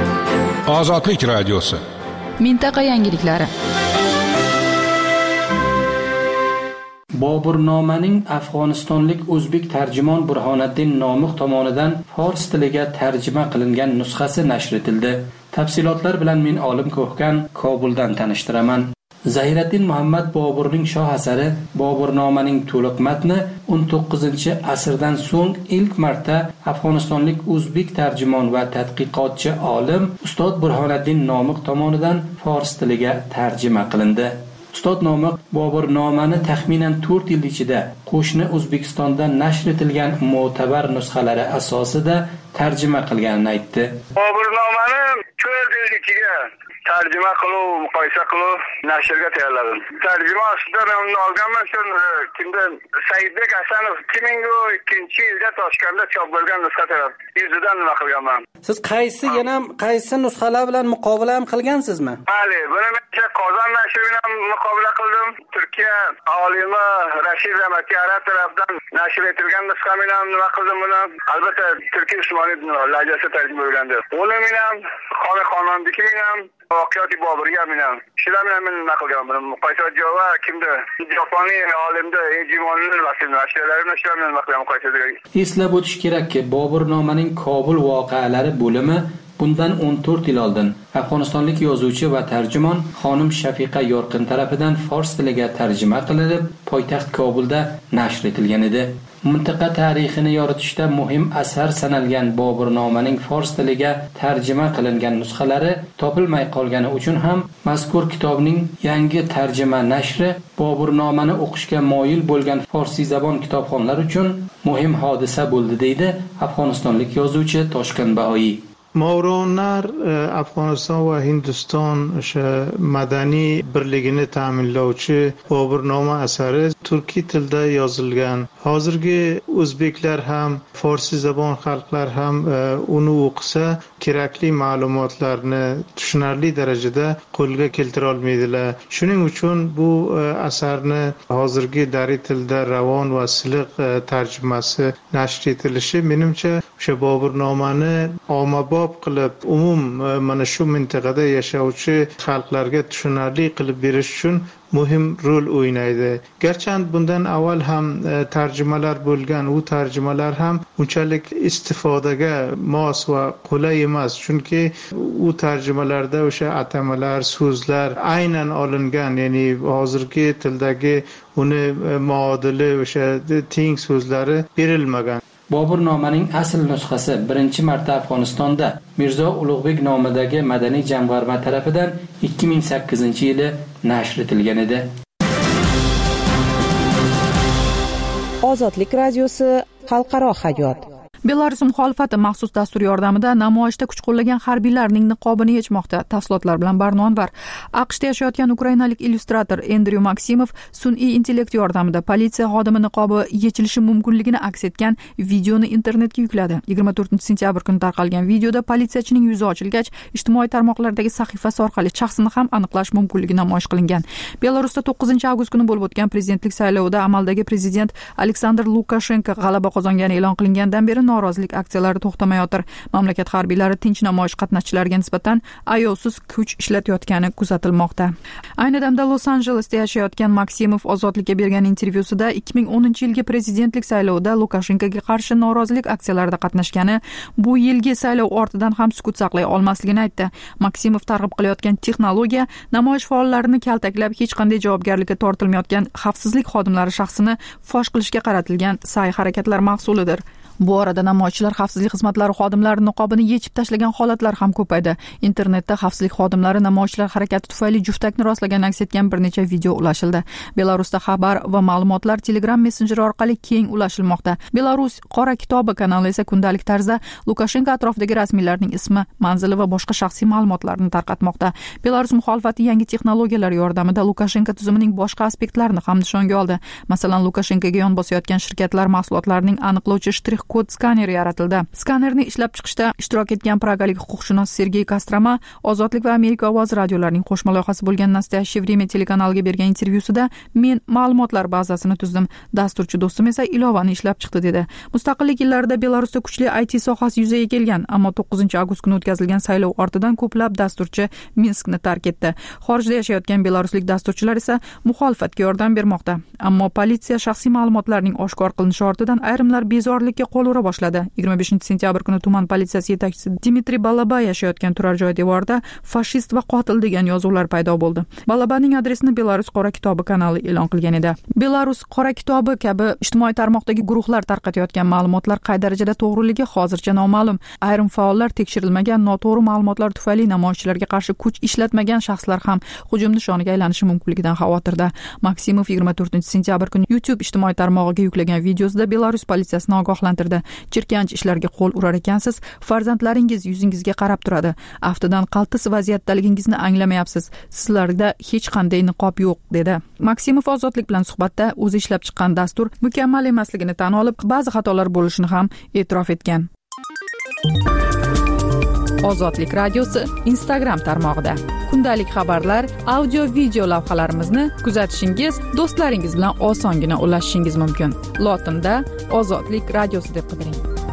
Ozodlik radiosi. Mintaqa yangiliklari. Boburnomaning afg'onistonlik o'zbek tarjimon Burhoniddin Nomiq tomonidan fors tiliga tarjima qilingan nusxasi nashr etildi. Tafsilotlar bilan men Olim Ko'hkan Kobuldan tanishtiraman. Zahiriddin Muhammad Boburning shoh asari Boburnomaning to'liq matni 19-asrdan so'ng ilk marta afg'onistonlik o'zbek tarjimon va tadqiqotchi olim Ustod Burhoniddin Nomiq tomonidan fors tiliga tarjima qilindi. Ustod Nomiq Boburnomani taxminan 4 yil ichida qo'shni O'zbekistonda nashr etilgan mo'tabar nusxalari asosida tarjima qilganini aytdi. Boburnomani 4 yil ichida tarjima qilib, muqoyisa qilib nashrga tayyorladim. Tarjima asosida uni olganman, kimda Saidbek Hasanov 2002-yilda Toshkentda chop bo'lgan nusxa tayyor. Yuzidan nima qilganman. Siz qaysi nusxalar bilan muqobala ham qilgansizmi? Bali, buni men Qozon nashri bilan muqobala qildim. Turkiya olimi Rashid Ramatiyara tomonidan nashr etilgan nusxa bilan nima qildim buni? Albatta Turkiy Usmoniy lajasi tarjima bo'lgandi. Uni bilan Xoni Xonondiki bilan Voqeati Boburga bilan shular bilan men nima qilganman? Muqoyisa javob kimda? Yaponiy olimda Ejimonning nashrlarini shular bilan nima qilganman muqoyisada. Eslab o'tish kerakki, Boburnomaning Kobul voqealari bo'limi bundan 14 yil oldin afg'onistonlik yozuvchi va tarjimon xonim Shafiqa Yorqin tarafidan fors tiliga tarjima qilinib, poytaxt Kobulda nashr etilgan edi. Mintaqa tarixini yoritishda muhim asar sanalgan Boburnomaning fors tiliga tarjima qilingan nusxalari topilmay qolgani uchun ham mazkur kitobning yangi tarjima nashri Boburnomani o'qishga moyil bo'lgan forsy zabon kitobxonlar uchun muhim hodisa bo'ldi, deydi afg'onistonlik yozuvchi Toshkent Bahoyi. Mavronar Afg'oniston va Hindiston o'sha madaniy birligini ta'minlovchi Boburnoma asari turkiy tilda yozilgan. Hozirgi o'zbeklar ham, forsi zabon xalqlar ham uni o'qisa, kerakli ma'lumotlarni tushunarli darajada qo'lga keltira olmaydilar. Shuning uchun bu asarni hozirgi dari tilda ravon va siliq tarjimasi nashr etilishi menimcha o'sha Boburnomani ommabop qilib mana shu mintaqada yashovchi xalqlarga tushunarli qilib berish uchun muhim rol o'ynaydi. Garchi bundan avval ham tarjimalar bo'lgan, u tarjimalar ham unchalik istifodaga mos va qulay emas, chunki u tarjimalarda o'sha atamalar, so'zlar aynan olingan, ya'ni hozirgi tildagi uni muodili o'sha teng so'zlari berilmagan. Boburnomaning asl nusxasi birinchi marta Afg'onistonda Mirzo Ulug'bek nomidagi madaniy jamg'arma tarafidan 2008-yili nashr etilgan edi. Ozodlik radiosi xalqaro hayot. Belarus muxolifati maxsus dastur yordamida namoyishda kuch qo'llagan harbiylarning niqobini yechmoqda. Tafsilotlar bilan Barno Anvar. AQShda yashayotgan ukrainalik illyustrator Andrew Maksimov sun'iy intellekt yordamida politsiya xodimi niqobi yechilishi mumkinligini aks etgan videoni internetga yukladi. 24-sentyabr kuni tarqalgan videoda politsiyachining yuzi ochilgach, ijtimoiy tarmoqlardagi sahifasi orqali shaxsini ham aniqlash mumkinligi namoyish qilingan. Belarusda 9-avgust kuni bo'lib o'tgan prezidentlik saylovida amaldagi prezident Aleksandr Lukashenko g'alaba qozongani e'lon qilingandan beri norozilik aksiyalari to'xtamayotir. Mamlakat harbiylari tinch namoyish qatnashchilariga nisbatan ayovsiz kuch ishlatayotgani kuzatilmoqda. Ayni damda Los-Anjelesda yashayotgan Maksimov Ozodlikka bergan intervyusida 2010-yilgi prezidentlik saylovida Lukashenkoga qarshi norozilik aksiyalarida qatnashgani, bu yilgi saylov ortidan ham sukut saqlay olmasligini aytdi. Maksimov targ'ib qilayotgan texnologiya namoyish faollarini kaltaklab, hech qanday javobgarlikka tortilmayotgan xavfsizlik xodimlari shaxsini fosh qilishga qaratilgan sa'y-harakatlar mahsulidir. Bu orada namoyishchilar xavfsizlik xizmatlari xodimlari niqobini yechib tashlagan holatlar ham ko'paydi. Internetda xavfsizlik xodimlari namoyishchilar harakati tufayli juftakni rostlagan aks etgan bir necha video ulashildi. Belarusda xabar va ma'lumotlar Telegram messenjeri orqali keng ulashilmoqda. Belarus qora kitobi kanali esa kundalik tarzda Lukashenko atrofidagi rasmiylarning ismi, manzili va boshqa shaxsiy ma'lumotlarni tarqatmoqda. Belarus muxolifati yangi texnologiyalar yordamida Lukashenko tuzumining boshqa aspektlarini ham nishonga oldi. Masalan, Lukashenkoga yon bosayotgan shirkatlar mahsulotlarining aniqlovchi shtrix kod skaneri yaratildi. Skanerni ishlab chiqishda ishtirok etgan pragalik huquqshunos Sergey Kostroma Ozodlik va Amerika ovozi radiolarining qo'shma loyihasi bo'lgan Nastassiya Vremya telekanaliga bergan intervyusida men ma'lumotlar bazasini tuzdim, dasturchi do'stim esa ilovani ishlab chiqdi dedi. Mustaqillik yillarida Belarusda kuchli IT sohasi yuzaga kelgan, ammo 9-avgust kuni o'tkazilgan saylov ortidan ko'plab dasturchi Minskni tark etdi. Xorijda yashayotgan belaruslik dasturchilar esa muxolifatga yordam bermoqda. Ammo politsiya shaxsiy ma'lumotlarning oshkor qilinishi ortidan ayrimlar bezorilikka qo'l ura boshladi. 25-sentyabr kuni tuman politsiyasi yetakchisi Dmitriy Balaba yashayotgan turar joy devorida fashist va qotil degan yozuvlar paydo bo'ldi. Balabaning adresini Belarus qora kitobi kanali e'lon qilgan edi. Belarus qora kitobi kabi ijtimoiy tarmoqdagi guruhlar tarqatayotgan ma'lumotlar qay darajada to'g'riligi hozircha noma'lum. Ayrim faollar tekshirilmagan noto'g'ri ma'lumotlar tufayli namoyishchilarga qarshi kuch ishlatmagan shaxslar ham hujum nishoniga aylanishi mumkinligidan xavotirda. Maksimov 24-sentyabr kuni YouTube ijtimoiy tarmog'iga yuklagan videosida Belarus politsiyasini ogohlantirdi. Jirkanch ishlarga qo'l urar ekansiz, farzandlaringiz yuzingizga qarab turadi. Aftidan qaltis vaziyatdaligingizni anglamayapsiz. Sizlarda hech qanday niqob yo'q, dedi. Maksimov Ozodlik bilan suhbatda o'zi ishlab chiqqan dastur mukammal emasligini tan olib, ba'zi xatolar bo'lishini ham e'tirof etgan. Ozodlik radiosi Instagram tarmog'ida kundalik xabarlar, audio video lavhalarimizni kuzatishingiz, do'stlaringiz bilan osongina ulashishingiz mumkin. Lotinda Ozodlik radiosi deb qidiring.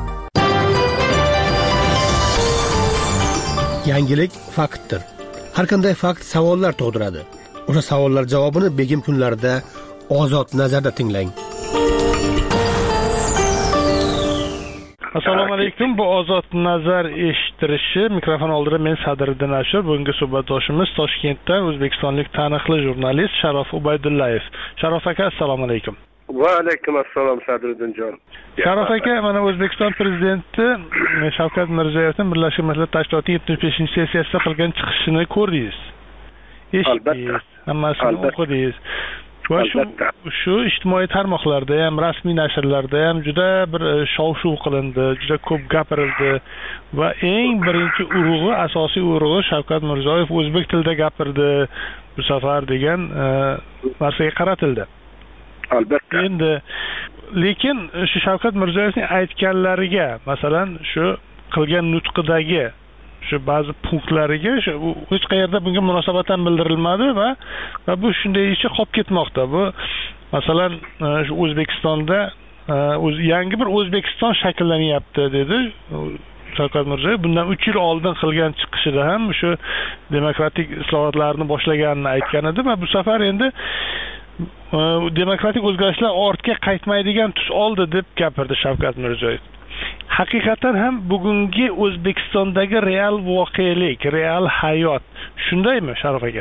Yangilik faktdir. Har qanday fakt savollar tug'diradi. O'sha savollar javobini begim kunlarida Ozod nazarda tinglang. Assalomu alaykum. Bu Ozod nazar eshittirishi. Mikrofon oldida men Sadriddin Ashur. Bugungi suhbatdoshimiz Toshkentda o'zbekistonlik taniqli jurnalist Sharof Ubaydullayev. Sharof aka, assalomu alaykum. Va alaykum assalom Sadriddinjon. Sharof aka, mana O'zbekiston prezidenti Shavkat Mirziyoyevning Birlashgan Millatlar Tashkilotining 75-sessiyasida qilgan chiqishini ko'rdingiz. Eshitdingiz, hammasini o'qidingiz. Va shu ijtimoiy tarmoqlarda ham, rasmiy nashrlarda ham juda bir shov-shuv qilindi, juda ko'p gapirildi va eng birinchi urug'i, asosiy urug'i Shavkat Mirziyoyev o'zbek tilida gapirdi bu safar degan narsaga qaratildi. Albatta. Endi lekin shu Shavkat Mirziyoyevning aytganlariga, masalan, shu qilgan nutqidagi shu ba'zi punktlariga hech qayerda bunga munosabat ham bildirilmadi va bu shundaycha qolib ketmoqda. Bu masalan shu O'zbekistonda yangi bir O'zbekiston shakllanyapti dedi Shavkat Mirziyoyev. Bundan 3 yil oldin qilgan chiqishida ham shu demokratik islohotlarni boshlaganini aytgan edi va bu safar endi demokratik o'zgarishlar ortga qaytmaydigan tus oldi deb gapirdi Shavkat Mirziyoyev. Haqiqatan ham bugungi O'zbekistondagi real voqelik, real hayot shundaymi, Sharof aka?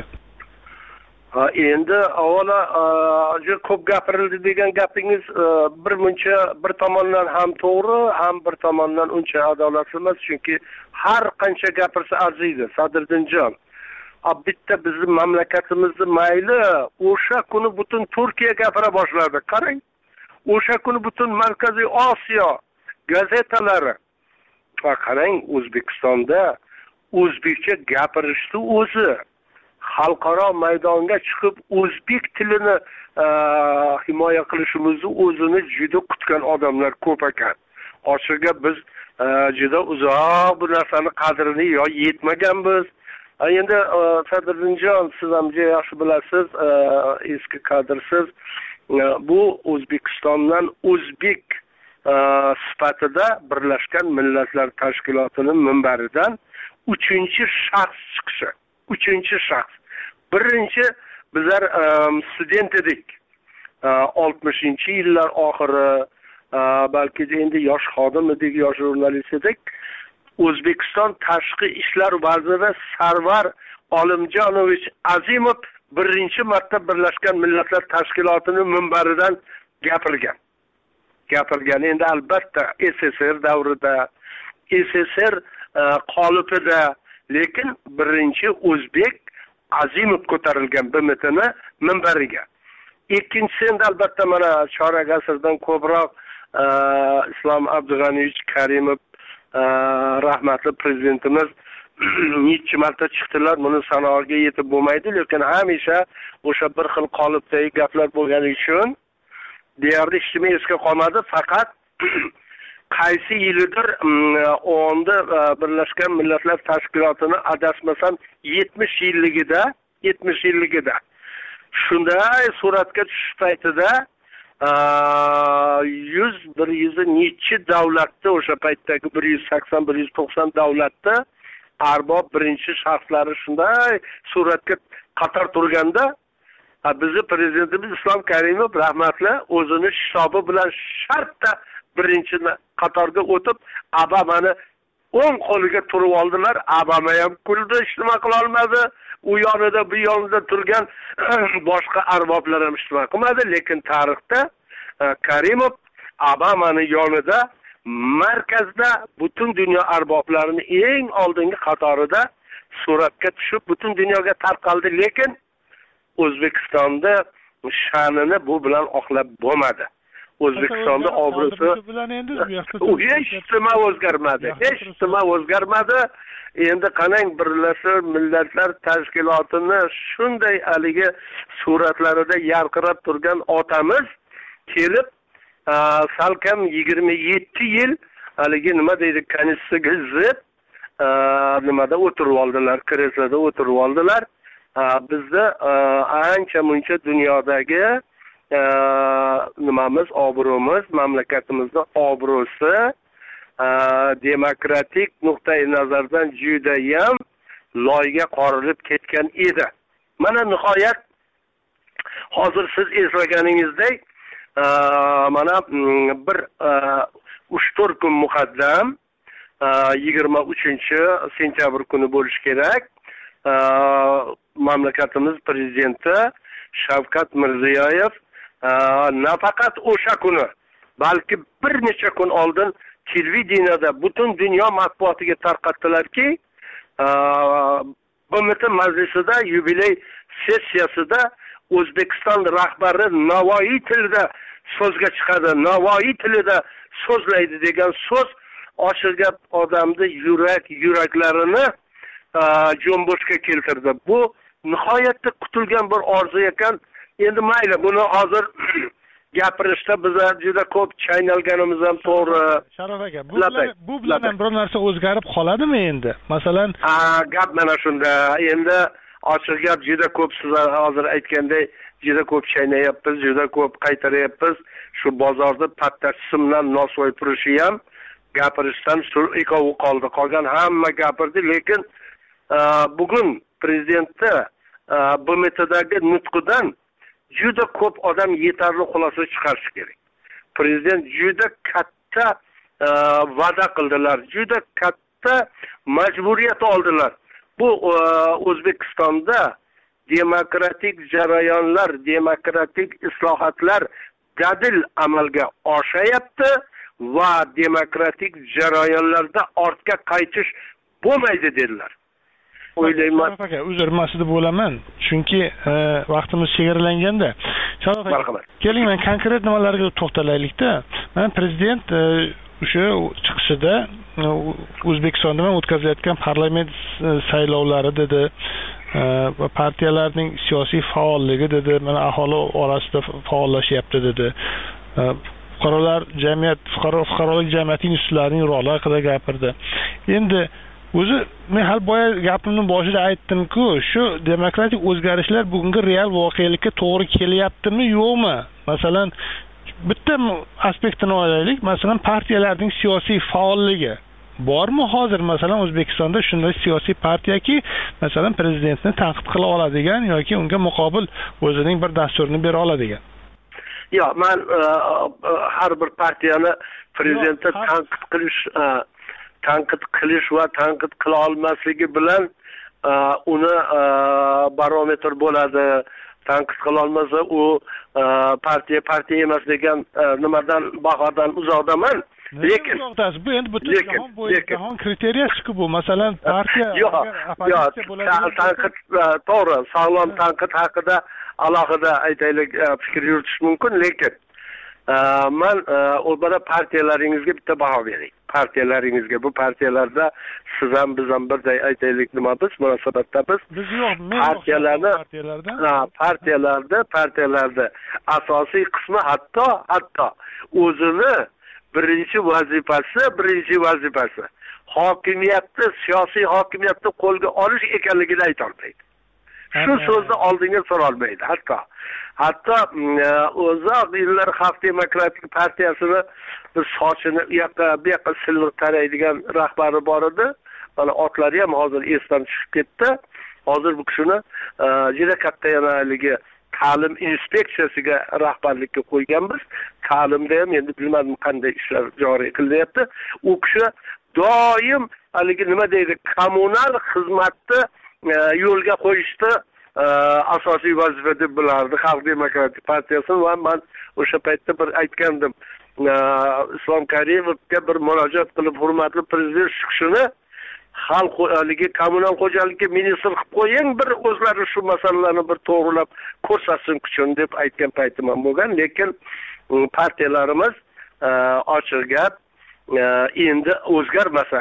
Endi avvalo juda ko'p gapirildi degan gapingiz bir tomondan ham to'g'ri, ham bir tomondan uncha adolatsiz emas, chunki har qancha gapirsa arziydi, Sadriddinjon. Bitta bizning mamlakatimizni mayli, o'sha kuni butun Turkiya gapira boshladi. Qarang, o'sha kuni butun Markaziy Osiyo gazetalari. Qarang, O'zbekistonda o'zbekcha gapirishni o'zi, xalqaro maydonga chiqib o'zbek tilini himoya qilishimizni o'zini juda kutgan odamlar ko'p ekan. Ochig'i biz juda uzoq bu narsani qadrini yetmaganmiz. Endi Sadriddinjon, siz ham juda yaxshi bilasiz, eski kadrsiz, bu O'zbekistondan o'zbek sifatida Birlashgan Millatlar Tashkilotining minbaridan 3-shaxs chiqishi. 3-shaxs. Birinchi bizlar student edik. 60-yillar oxiri, balki endi yosh xodim edik, yosh jurnalist edik. O'zbekiston Tashqi ishlar vaziri Sarvar Olimjonovich Azimov birinchi marta Birlashgan Millatlar Tashkilotining minbaridan gapirgan. Endi albatta SSR davrida, SSR qolipida, lekin birinchi o'zbek Azimov ko'tarilgan BMTni minbariga. Ikkinchisi endi albatta mana chorak asrdan ko'proq Islom Abdug'aniyevich Karimov rahmatli prezidentimiz necha marta chiqdilar, buni sanoqga yetib bo'lmaydi, lekin hamisha o'sha bir xil qolipdagi gaplar bo'lgani uchun deyarli hech nima esga qolmadi. Faqat qaysi yilidir onda Birlashgan Millatlar Tashkilotini adashmasam 70 yilligida shunday suratga tushish paytida 100 necha davlatda, o'sha paytdagi 180-190 davlatda arbob birinchi shaxslari shunday suratga qator turganda, bizni prezidentimiz Islom Karimov rahmatli o'zini hisobi bilan shartta birinchi qatorga o'tib Obamani o'ng qo'liga turib oldilar. Obama ham kuldi, hech nima qila olmadi. U yonida bu yonida turgan boshqa arboblar ham hech nima qilmadi, lekin tarixda Karimov Obamani yonida markazda butun dunyo arboblarini eng oldingi qatorida suratga tushib butun dunyoga tarqaldi, lekin O'zbekistonda sha'nini bu bilan oqlab bo'lmadi. O'zbekistonda obro'si hech nima o'zgarmadi. Hech nima o'zgarmadi. Endi qarang, Birlashgan Millatlar Tashkilotini shunday haligi suratlarida yarqirab turgan otamiz kelib salkam 27 yil haligi nima deydi, konstitutsiyaga zid nimada o'tirib oldilar, kresloda o'tirib oldilar. Bizda ancha muncha dunyodagi nimamiz, obro'miz, mamlakatimizning obro'si demokratik nuqtai nazardan juda ham loyga qorilib ketgan edi. Mana nihoyat hozir siz eslaganingizdek mana bir 3-4 kun muqaddam 23-sentyabr kuni bo'lishi kerak. Mamlakatimiz prezidenti Shavkat Mirziyoyev nafaqat o'sha kuni, balki bir necha kun oldin televideniyada butun dunyo matbuotiga tarqatdilarki, BMT majlisida yubiley sessiyasida O'zbekiston rahbari Navoiy tilida so'zga chiqadi, Navoiy tilida so'zlaydi degan so'z oshirgan odamni yuraklarini jo'mbo'shga keltirdi. Bu nihoyatda kutilgan bir orzu ekan. Endi mayli, buni hozir gapirishda biz juda ko'p chaynalganimiz ham to'g'ri. Sharof aka, bu bilan ham bir narsa o'zgarib qoladimi endi? Masalan, gap mana shunda. Endi ochiq gap, juda ko'p sizlar hozir aytgandek, juda ko'p chaynayapmiz, juda ko'p qaytaryapmiz. Shu bozorda pattachisi bilan nosvoy turishi ham gapirishdan shu ekovi qoldi. Qolgan hamma gapirdi, lekin bugun prezidentni BMTdagi nutqidan juda ko'p odam yetarli xulosa chiqarishi kerak. Prezident juda katta va'da qildilar, juda katta majburiyat oldilar. Bu O'zbekistonda demokratik jarayonlar, demokratik islohotlar dadil amalga oshayapti va demokratik jarayonlarda ortga qaytish bo'lmaydi dedilar. O'ylayman. Sharof aka, uzr, mas'ul bo'laman. Chunki vaqtimiz chegaralanganda. Sharof aka, keling men konkret nimalarga to'xtalaylik-da. Men prezident o'sha chiqishida O'zbekistonda o'tkazilayotgan parlament saylovlari dedi va partiyalarning siyosiy faolligi dedi, mana aholi orasida faollashyapti dedi. Fuqarolik jamiyati institutlarining roli haqida gapirdi. Endi o'zi men hal boya gapimning boshida aytdim-ku, shu demokratik o'zgarishlar bugungi real voqelikka to'g'ri kelyaptimi, yo'qmi? Masalan, bitta aspektini olaylik, masalan, partiyalarning siyosiy faolligi bormi hozir? Masalan, O'zbekistonda shunday siyosiy partiyaki, masalan, prezidentni tanqid qila oladigan yoki unga muqobil o'zining bir dasturini bera oladigan. Yo'q, men har bir partiyani prezidentni tanqid qilish va tanqid qila olmasligi bilan uni barometr bo'ladi. Tanqid qila olmasa u partiya emas degan nimadan bahodan uzoqdaman. Lekin bu endi butun jahon bo'yicha jahon kriteriya-ku bu. Masalan, partiya tanqid to'g'ri, sog'lom tanqid haqida alohida aytaylik, fikr yuritish mumkin, lekin men o'zbara partiyalaringizga bitta baho bering. Partiyalaringizga, bu partiyalarda siz ham biz ham birday aytaylik, nima biz munosabatda biz partiyalarda asosiy qismi hatto o'zini birinchi vazifasi hokimiyatni, siyosiy hokimiyatni qo'lga olish ekanligini aytolmaydi. Shu so'zni oldinga surolmaydi. Hatto uzoq yillar Xalq demokratik partiyasini sochini u yoqqa silliq taraydigan rahbari bor edi. Mana otlari ham hozir esdan chiqib ketdi. Hozir bu kishini juda katta yanaligi ta'lim inspeksiyasiga rahbarlikka qo'yganmiz. Ta'limda ham endi bilmadim qanday ishlar joriy qilyapti. U kishi doim haligi nima deydi, kommunal xizmatni yo'lga qo'yishni asosiy vazifa deb bilardi Xalq demokratik partiyasi. Va men o'sha paytda bir aytgandim. Islom Karimovga bir murojaat qilib, hurmatli prezident shu kishini haligi kommunal xo'jalikka ministr qilib qo'ying, bir o'zlari shu masalalarni bir to'g'rilab ko'rsatsin kuchini deb aytgan paytim ham bo'lgan. Lekin partiyalarimiz ochiq gap, endi o'zgarmasa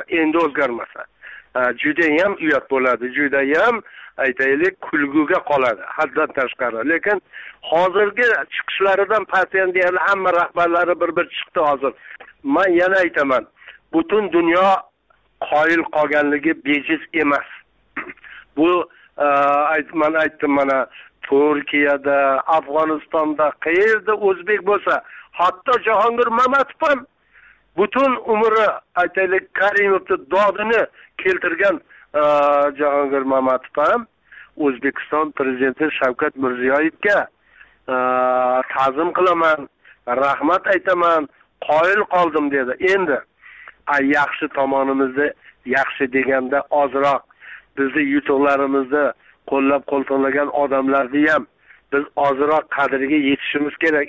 juda ham uyat bo'ladi, juda ham aytaylik kulguga qoladi haddan tashqari. Lekin hozirgi chiqishlaridan partiyaning deyarli hamma rahbarlari bir chiqdi hozir. Men yana aytaman, butun dunyo qoyil qolganligi bejiz emas. Bu men aytdim, mana Turkiyada, Afg'onistonda qayerda o'zbek bo'lsa, hatto Jahongir Mamatov ham butun umri aytaylik Karimovning dodini keltirgan Jahongir Mamatov ham O'zbekiston prezidenti Shavkat Mirziyoyevga ta'zim qilaman, rahmat aytaman, qoyil qoldim dedi. Endi yaxshi tomonimizda, yaxshi deganda ozroq bizni yutuqlarimizni qo'llab-qo'ltiqlagan odamlarni ham biz ozroq qadriga yetishimiz kerak.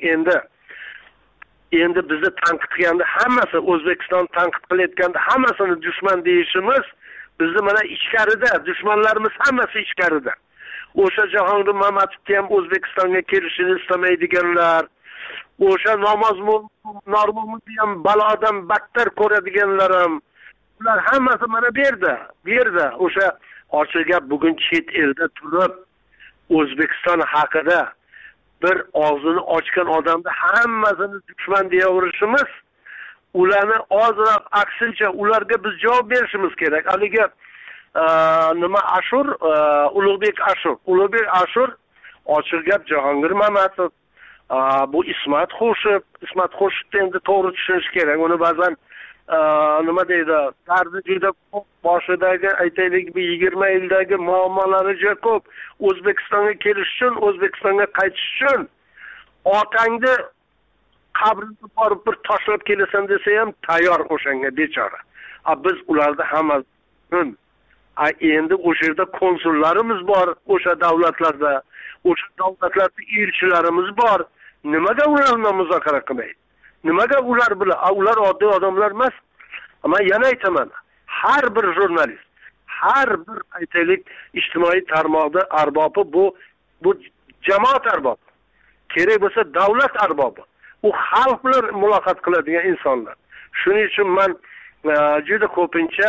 Endi bizni tanqid qilganda hammasi, O'zbekiston tanqid qilayotganda hammasini dushman deyishimiz, bizni mana ichkarida, dushmanlarimiz hammasi ichkarida. O'sha Jahongir Mamatov ham O'zbekistonga kelishini istamaydiganlar, o'sha Normo'zni ham balodan battar ko'radiganlar ham, ular hammasi mana bu yerda. O'sha ochiq gap, bugun chet elda turib O'zbekiston haqida bir og'zini ochgan odamda hammasini dushman deyaverishimiz, ularni ozroq aksincha ularga biz javob berishimiz kerak. Haligi nima Ashur, Ulug'bek Ashur ochiq gap Jahongir Mamatov, bu Ismat Xo'shevni endi to'g'ri tushunish kerak. Uni ba'zan nima deydi, dardi juda ko'p, boshidagi aytaylik 20 yildagi muammolari juda ko'p. O'zbekistonga kelish uchun, O'zbekistonga qaytish uchun otangni qabrini borib bir tashlab kelasan desa ham tayyor o'shanga bechora. Biz ularda hammasi endi o'sha yerda konsullarimiz bor, o'sha davlatlarda elchilarimiz bor. Nimaga ular bilan muzokara qilmaydi? Nimaga ular bilan? Ular oddiy odamlar emas. Ama yana aytaman, har bir jurnalist, har bir aytaylik ijtimoiy tarmoqda arbobi bu jamoat arbobi. Kerak bo'lsa davlat arbobi. U xalq bilan muloqot qiladigan insonlar. Shuning uchun men juda ko'pincha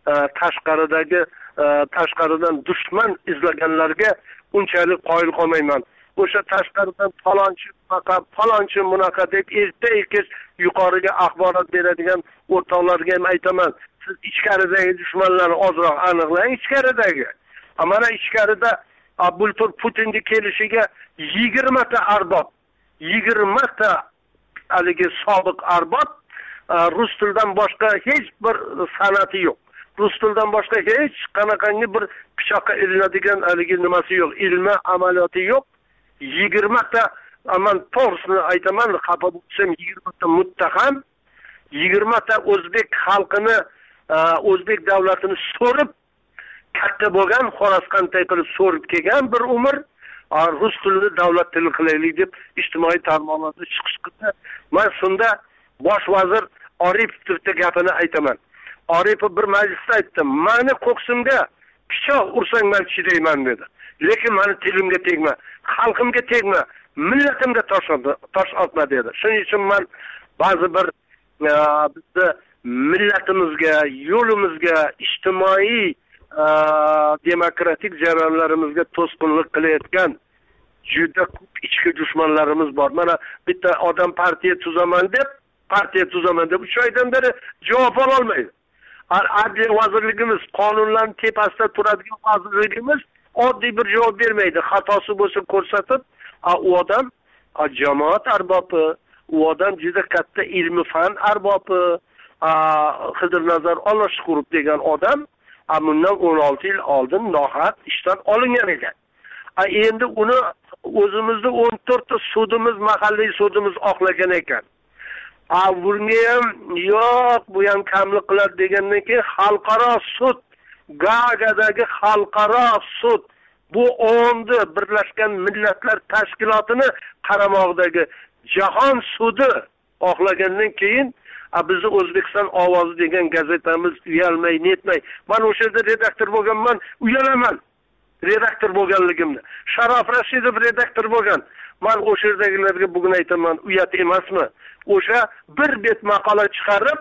tashqaridan dushman izlaganlarga unchalik qoyil qolmayman. O'sha tashqaridan falonchi bunaqa deb erta-kech yuqoriga axborot beradigan o'rtoqlarga ham aytaman, siz ichkaridagi dushmanlarni ozroq aniqlang, ichkaridagi. Mana ichkarida bultur Putinning kelishiga 20 ta arbob, 20 ta haligi sobiq arbob, rus tilidan boshqa hech bir san'ati yo'q. Rus tilidan boshqa hech qanaqangi bir pichoqqa ilinadigan haligi nimasi yo'q, ilmi, amaliyoti yo'q. 20 ta, aman to'g'risini aytaman, xafa bo'lsam 20 ta muttaham, 20 ta o'zbek xalqini, o'zbek davlatini so'rib katta bo'lgan, Xorazqanday qilib so'rib kelgan bir umr rus tilini davlat tili qilaylik deb ijtimoiy tarmoqlarda chiqish qildi. Men shunda bosh vazir Oripovning gapini aytaman. Oripov bir majlisda aytdi, "Meni ko'ksimga pichoq ursang men chidayman" dedi. Lekin meni tilimga tegma, xalqimga tegma, millatimga tosh otma dedi. Shuning uchun men ba'zi bir bizni millatimizga, yo'limizga, ijtimoiy demokratik jarayonlarimizga to'sqinlik qilayotgan juda ko'p ichki dushmanlarimiz bor. Mana bitta odam partiya tuzaman deb 3 oydan beri javob ola olmaydi. Adliya vazirligimiz, qonunlarning tepasida turadigan vazirligimiz oddiy bir javob bermaydi. Xatosi bo'lsa ko'rsatib, u odam jamoat arbobi, u odam juda katta ilmi fan arbobi, Xidirnazar Olashkurov degan odam bundan 16 yil oldin nohaq ishdan olingan ekan. Endi uni o'zimizda 14 ta sudimiz, mahalliy sudimiz oqlagan ekan. Bunga ham yo'q, bu ham kamlik qiladi degandan keyin xalqaro sud, Gaagadagi xalqaro sud, bu o'ndi Birlashgan Millatlar Tashkilotini qaramog'idagi Jahon sudi oqlagandan keyin bizni O'zbekiston ovozi degan gazetamiz uyalmay, netmay. Men o'sha yerda redaktor bo'lganman, uyalaman. Redaktor bo'lganligimni. Sharof Rashidov redaktor bo'lgan. Men o'sha yerdagilarga bugun aytaman, uyat emasmi? O'sha bir bet maqola chiqarib,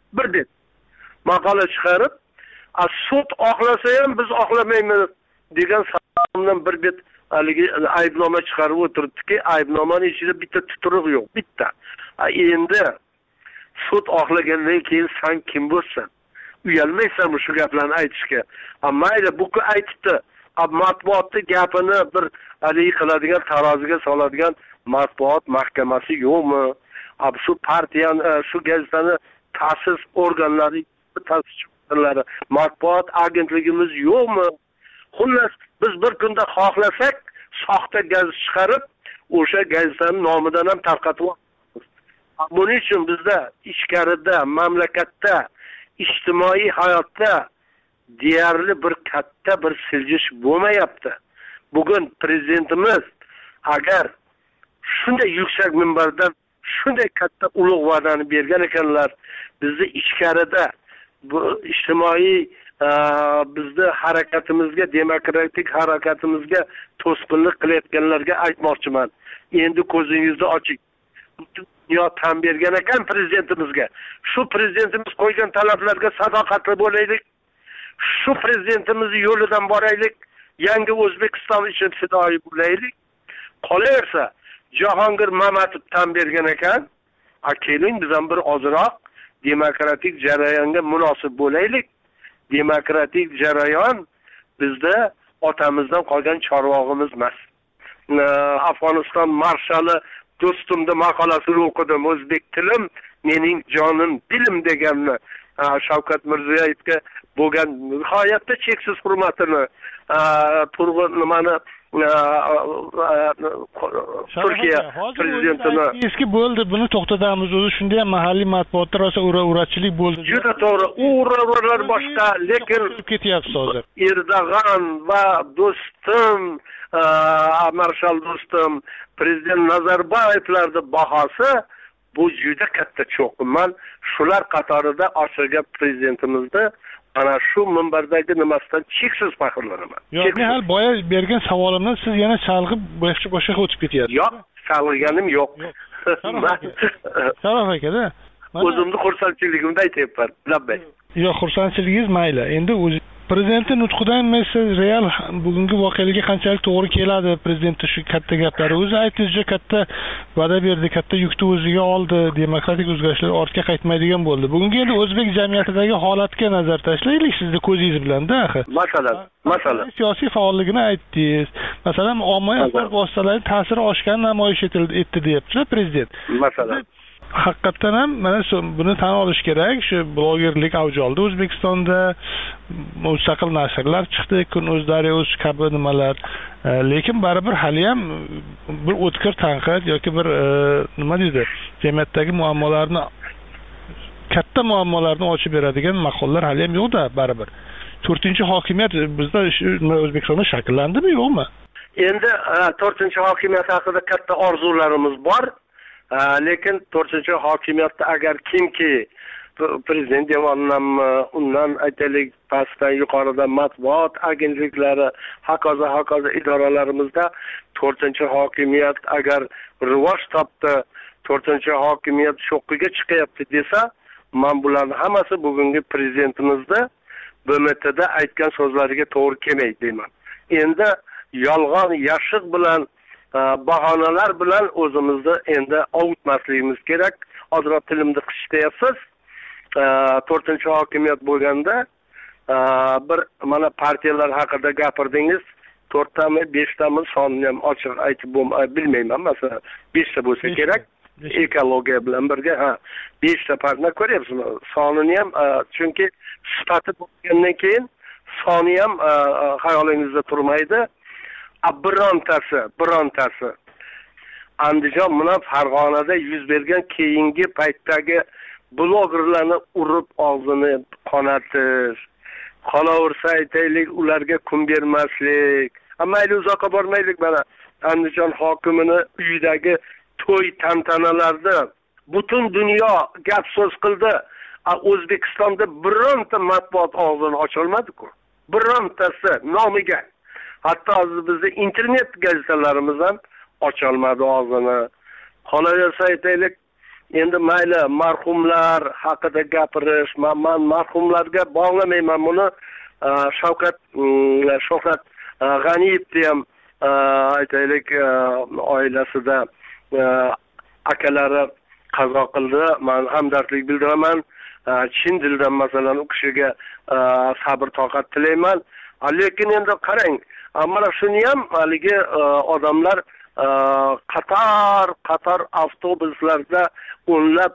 sud oqlasa ham biz oqlamaymiz degan sababdan bir bet haligi aybnoma chiqarib o'tiribdiki, aybnomaning ichida bitta tuturuq yo'q, bitta. Endi sud oqlagandan keyin sen kim bo'lsan? Uyalmaysanmi shu gaplarni aytishga? Mayli, bu ku aytibdi. Matbuotning gapini bir haligi qiladigan, taroziga soladigan matbuot mahkamasi yo'qmi? Shu partiyani, shu gazetani ta'sis organlari, ta'sischilari, matbuot agentligimiz yo'qmi? Xullas, biz bir kunda xohlasak, soxta gazeta chiqarib, o'sha gazetaning nomidan ham tarqatib olamiz. Buning uchun bizda ichkarida, mamlakatda, ijtimoiy hayotda deyarli bir katta bir siljish bo'lmayapti. Bugun prezidentimiz agar shunday yuksak minbardan shunday katta ulug' va'dani bergan ekanlar, bizni ichkarida bu ijtimoiy bizni harakatimizga, demokratik harakatimizga to'sqinlik qilayotganlarga aytmoqchiman. Endi ko'zingizni oching. Butun dunyo tan bergan ekan prezidentimizga. Shu prezidentimiz qo'ygan talablarga sadoqatli bo'laylik. Shu prezidentimizni yo'lidan boraylik. Yangi O'zbekiston uchun fidoyi bo'laylik. Qolaversa, Jahongir Mamatov tan bergan ekan. Keling biz ham bir ozroq demokratik jarayonga munosib bo'laylik. Demokratik jarayon bizda otamizdan qolgan chorvog'imiz emas. Afg'oniston marshali do'stimning maqolasini o'qidim. O'zbek tilim mening jonim dilim deganni Shavkat Mirziyoyevga bo'lgan nihoyatda cheksiz hurmatini nimani Turkiya prezidentini eski bo'ldi, buni to'xtatamiz. O'zi shunday ham mahalliy matbuotda rosa ura-urachilik bo'ldi. Juda to'g'ri, ura-uralar boshqa, lekin ketyapsiz hozir. Erdo'g'an va do'stim, marshal do'stim prezident Nazarboyevlarning bahosi bu juda katta cho'qinman. Shular qatorida ochiqga prezidentimizni ana shu minbardagi nimasidan cheksiz faxrlanaman. Yo'q, men hal boya bergan savolimdan siz yana chalg'ib boshqa o'tib ketyapsiz. Yo'q, chalg'iganim yo'q. Sharof aka-da. O'zimni xursandchiligimni aytyapman. Labbay. Yo'q, xursandchiligingiz mayli. Endi o'zi prezidentning nutqidan men siz real bugungi voqealarga qanchalik to'g'ri keladi, prezidentning shu katta gaplari. O'zi aytishcha katta va'da berdi, katta yukni o'ziga oldi, demokratik o'zgarishlar ortga qaytmaydigan bo'ldi. Bugungi endi o'zbek jamiyatidagi holatga nazar tashlaylik, sizni ko'zingiz bilan-da axir. Masalan, siyosiy faolligini aytdingiz. Masalan, ommaviy axborot vositalarining ta'siri oshgan namoyish etdi deyapti prezident. Masalan, haqiqatdan ham mana buni tan olish kerak. Shu blogerlik avj oldi O'zbekistonda, mustaqil nashrlar chiqdi, Kun.uz, Daryo.uz kabi nimalar. Lekin baribir hali ham bir o'tkir tanqid yoki bir nima deydi, jamiyatdagi muammolarni, katta muammolarni ochib beradigan maqollar hali ham yo'q-da baribir. 4-hokimiyat bizda O'zbekistonda shakllandimi, yo'qmi? Endi 4-hokimiyat haqida katta orzularimiz bor. Lekin 4-hokimiyatda agar kimki prezident devonidan, undan aytaylik pastdan yuqoridan matbuot agentliklari, hokazo idoralarimizda 4-hokimiyat agar rivoj topdi, 4-hokimiyat sho'qiga chiqyapti desa, men bularning hammasi bugungi prezidentimizni BMTda aytgan so'zlariga to'g'ri kelmaydi deyman. Endi yolg'on, yashiq bilan bahonalar bilan o'zimizni endi ovutmasligimiz kerak. Ozroq tilimni qishtayapsiz. 4-hokimiyat bo'lganda bir mana partiyalar haqida gapirdingiz. 4tami, 5tami sonini ham ochiq aytib bilmayman. Masalan, 5ta bo'lsa kerak. Ekologiya bilan birga 5ta partiya ko'ryapsizmi? Sonini ham chunki sifati bo'lgandan keyin soni ham xayolingizda turmaydi. birontasi Andijon bilan Farg'onada yuz bergan keyingi paytdagi blogerlarni urib og'zini qonatish, qolaversa aytaylik ularga kun bermaslik. Mayli uzoqqa bormaylik, mana Andijon hokimini uyidagi to'y tantanalarda butun dunyo gap so'z qildi. O'zbekistonda bironta matbuot og'zini ocholmadi-ku. Birontasi nomiga. Hatto bizning internet gazetalarimiz ham ocholmadi og'zini. Qolaversa aytaylik, endi mayli marhumlar haqida gapirish, men marhumlarga bog'lamayman buni. Shuhrat G'aniyevni ham aytaylik oilasida akalari qazo qildi. Men hamdardlik bildiraman. Chin dildan masalan u kishiga sabr toqat tilayman. Lekin endi qarang, mana shuni ham haligi odamlar qator avtobuslarda o'nlab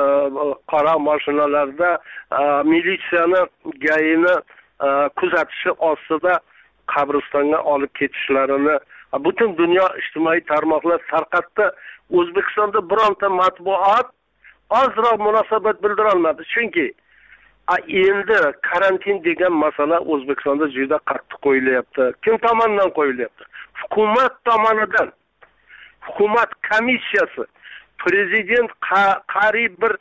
qora mashinalarda militsiyani, gayini kuzatishi ostida qabristonga olib ketishlarini butun dunyo ijtimoiy tarmoqlar tarqatdi. O'zbekistonda bironta matbuot ozroq munosabat bildira olmadi. Chunki endi karantin degan masala O'zbekistonda juda qattiq qo'yilyapti. Kim tomonidan qo'yilyapti? Hukumat tomonidan. Hukumat komissiyasi, prezident qariyb bir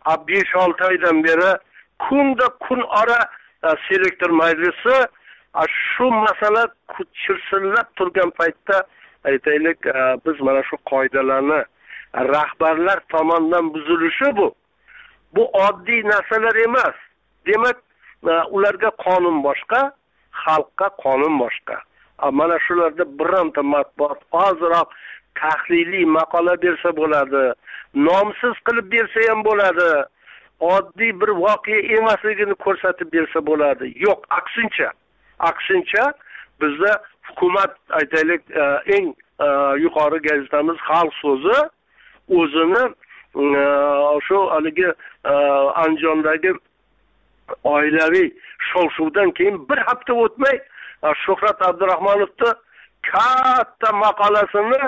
5-6 oydan beri kun ora selektor majlisi shu masala chirsillab turgan paytda aytaylik biz mana shu qoidalarni rahbarlar tomonidan buzilishi bu oddiy narsalar emas. Demak, ularga qonun boshqa, xalqqa qonun boshqa. Mana shularda bironta matbuot ozroq tahliliy maqola bersa bo'ladi, nomsiz qilib bersa ham bo'ladi, oddiy bir voqea emasligini ko'rsatib bersa bo'ladi. Yo'q, aksincha bizda hukumat aytaylik eng yuqori gazetamiz Xalq so'zi o'zini shu haligi Andijondagi oilaviy shov-shuvdan keyin bir hafta o'tmay Shuhrat Abdurahmonovni katta maqolasini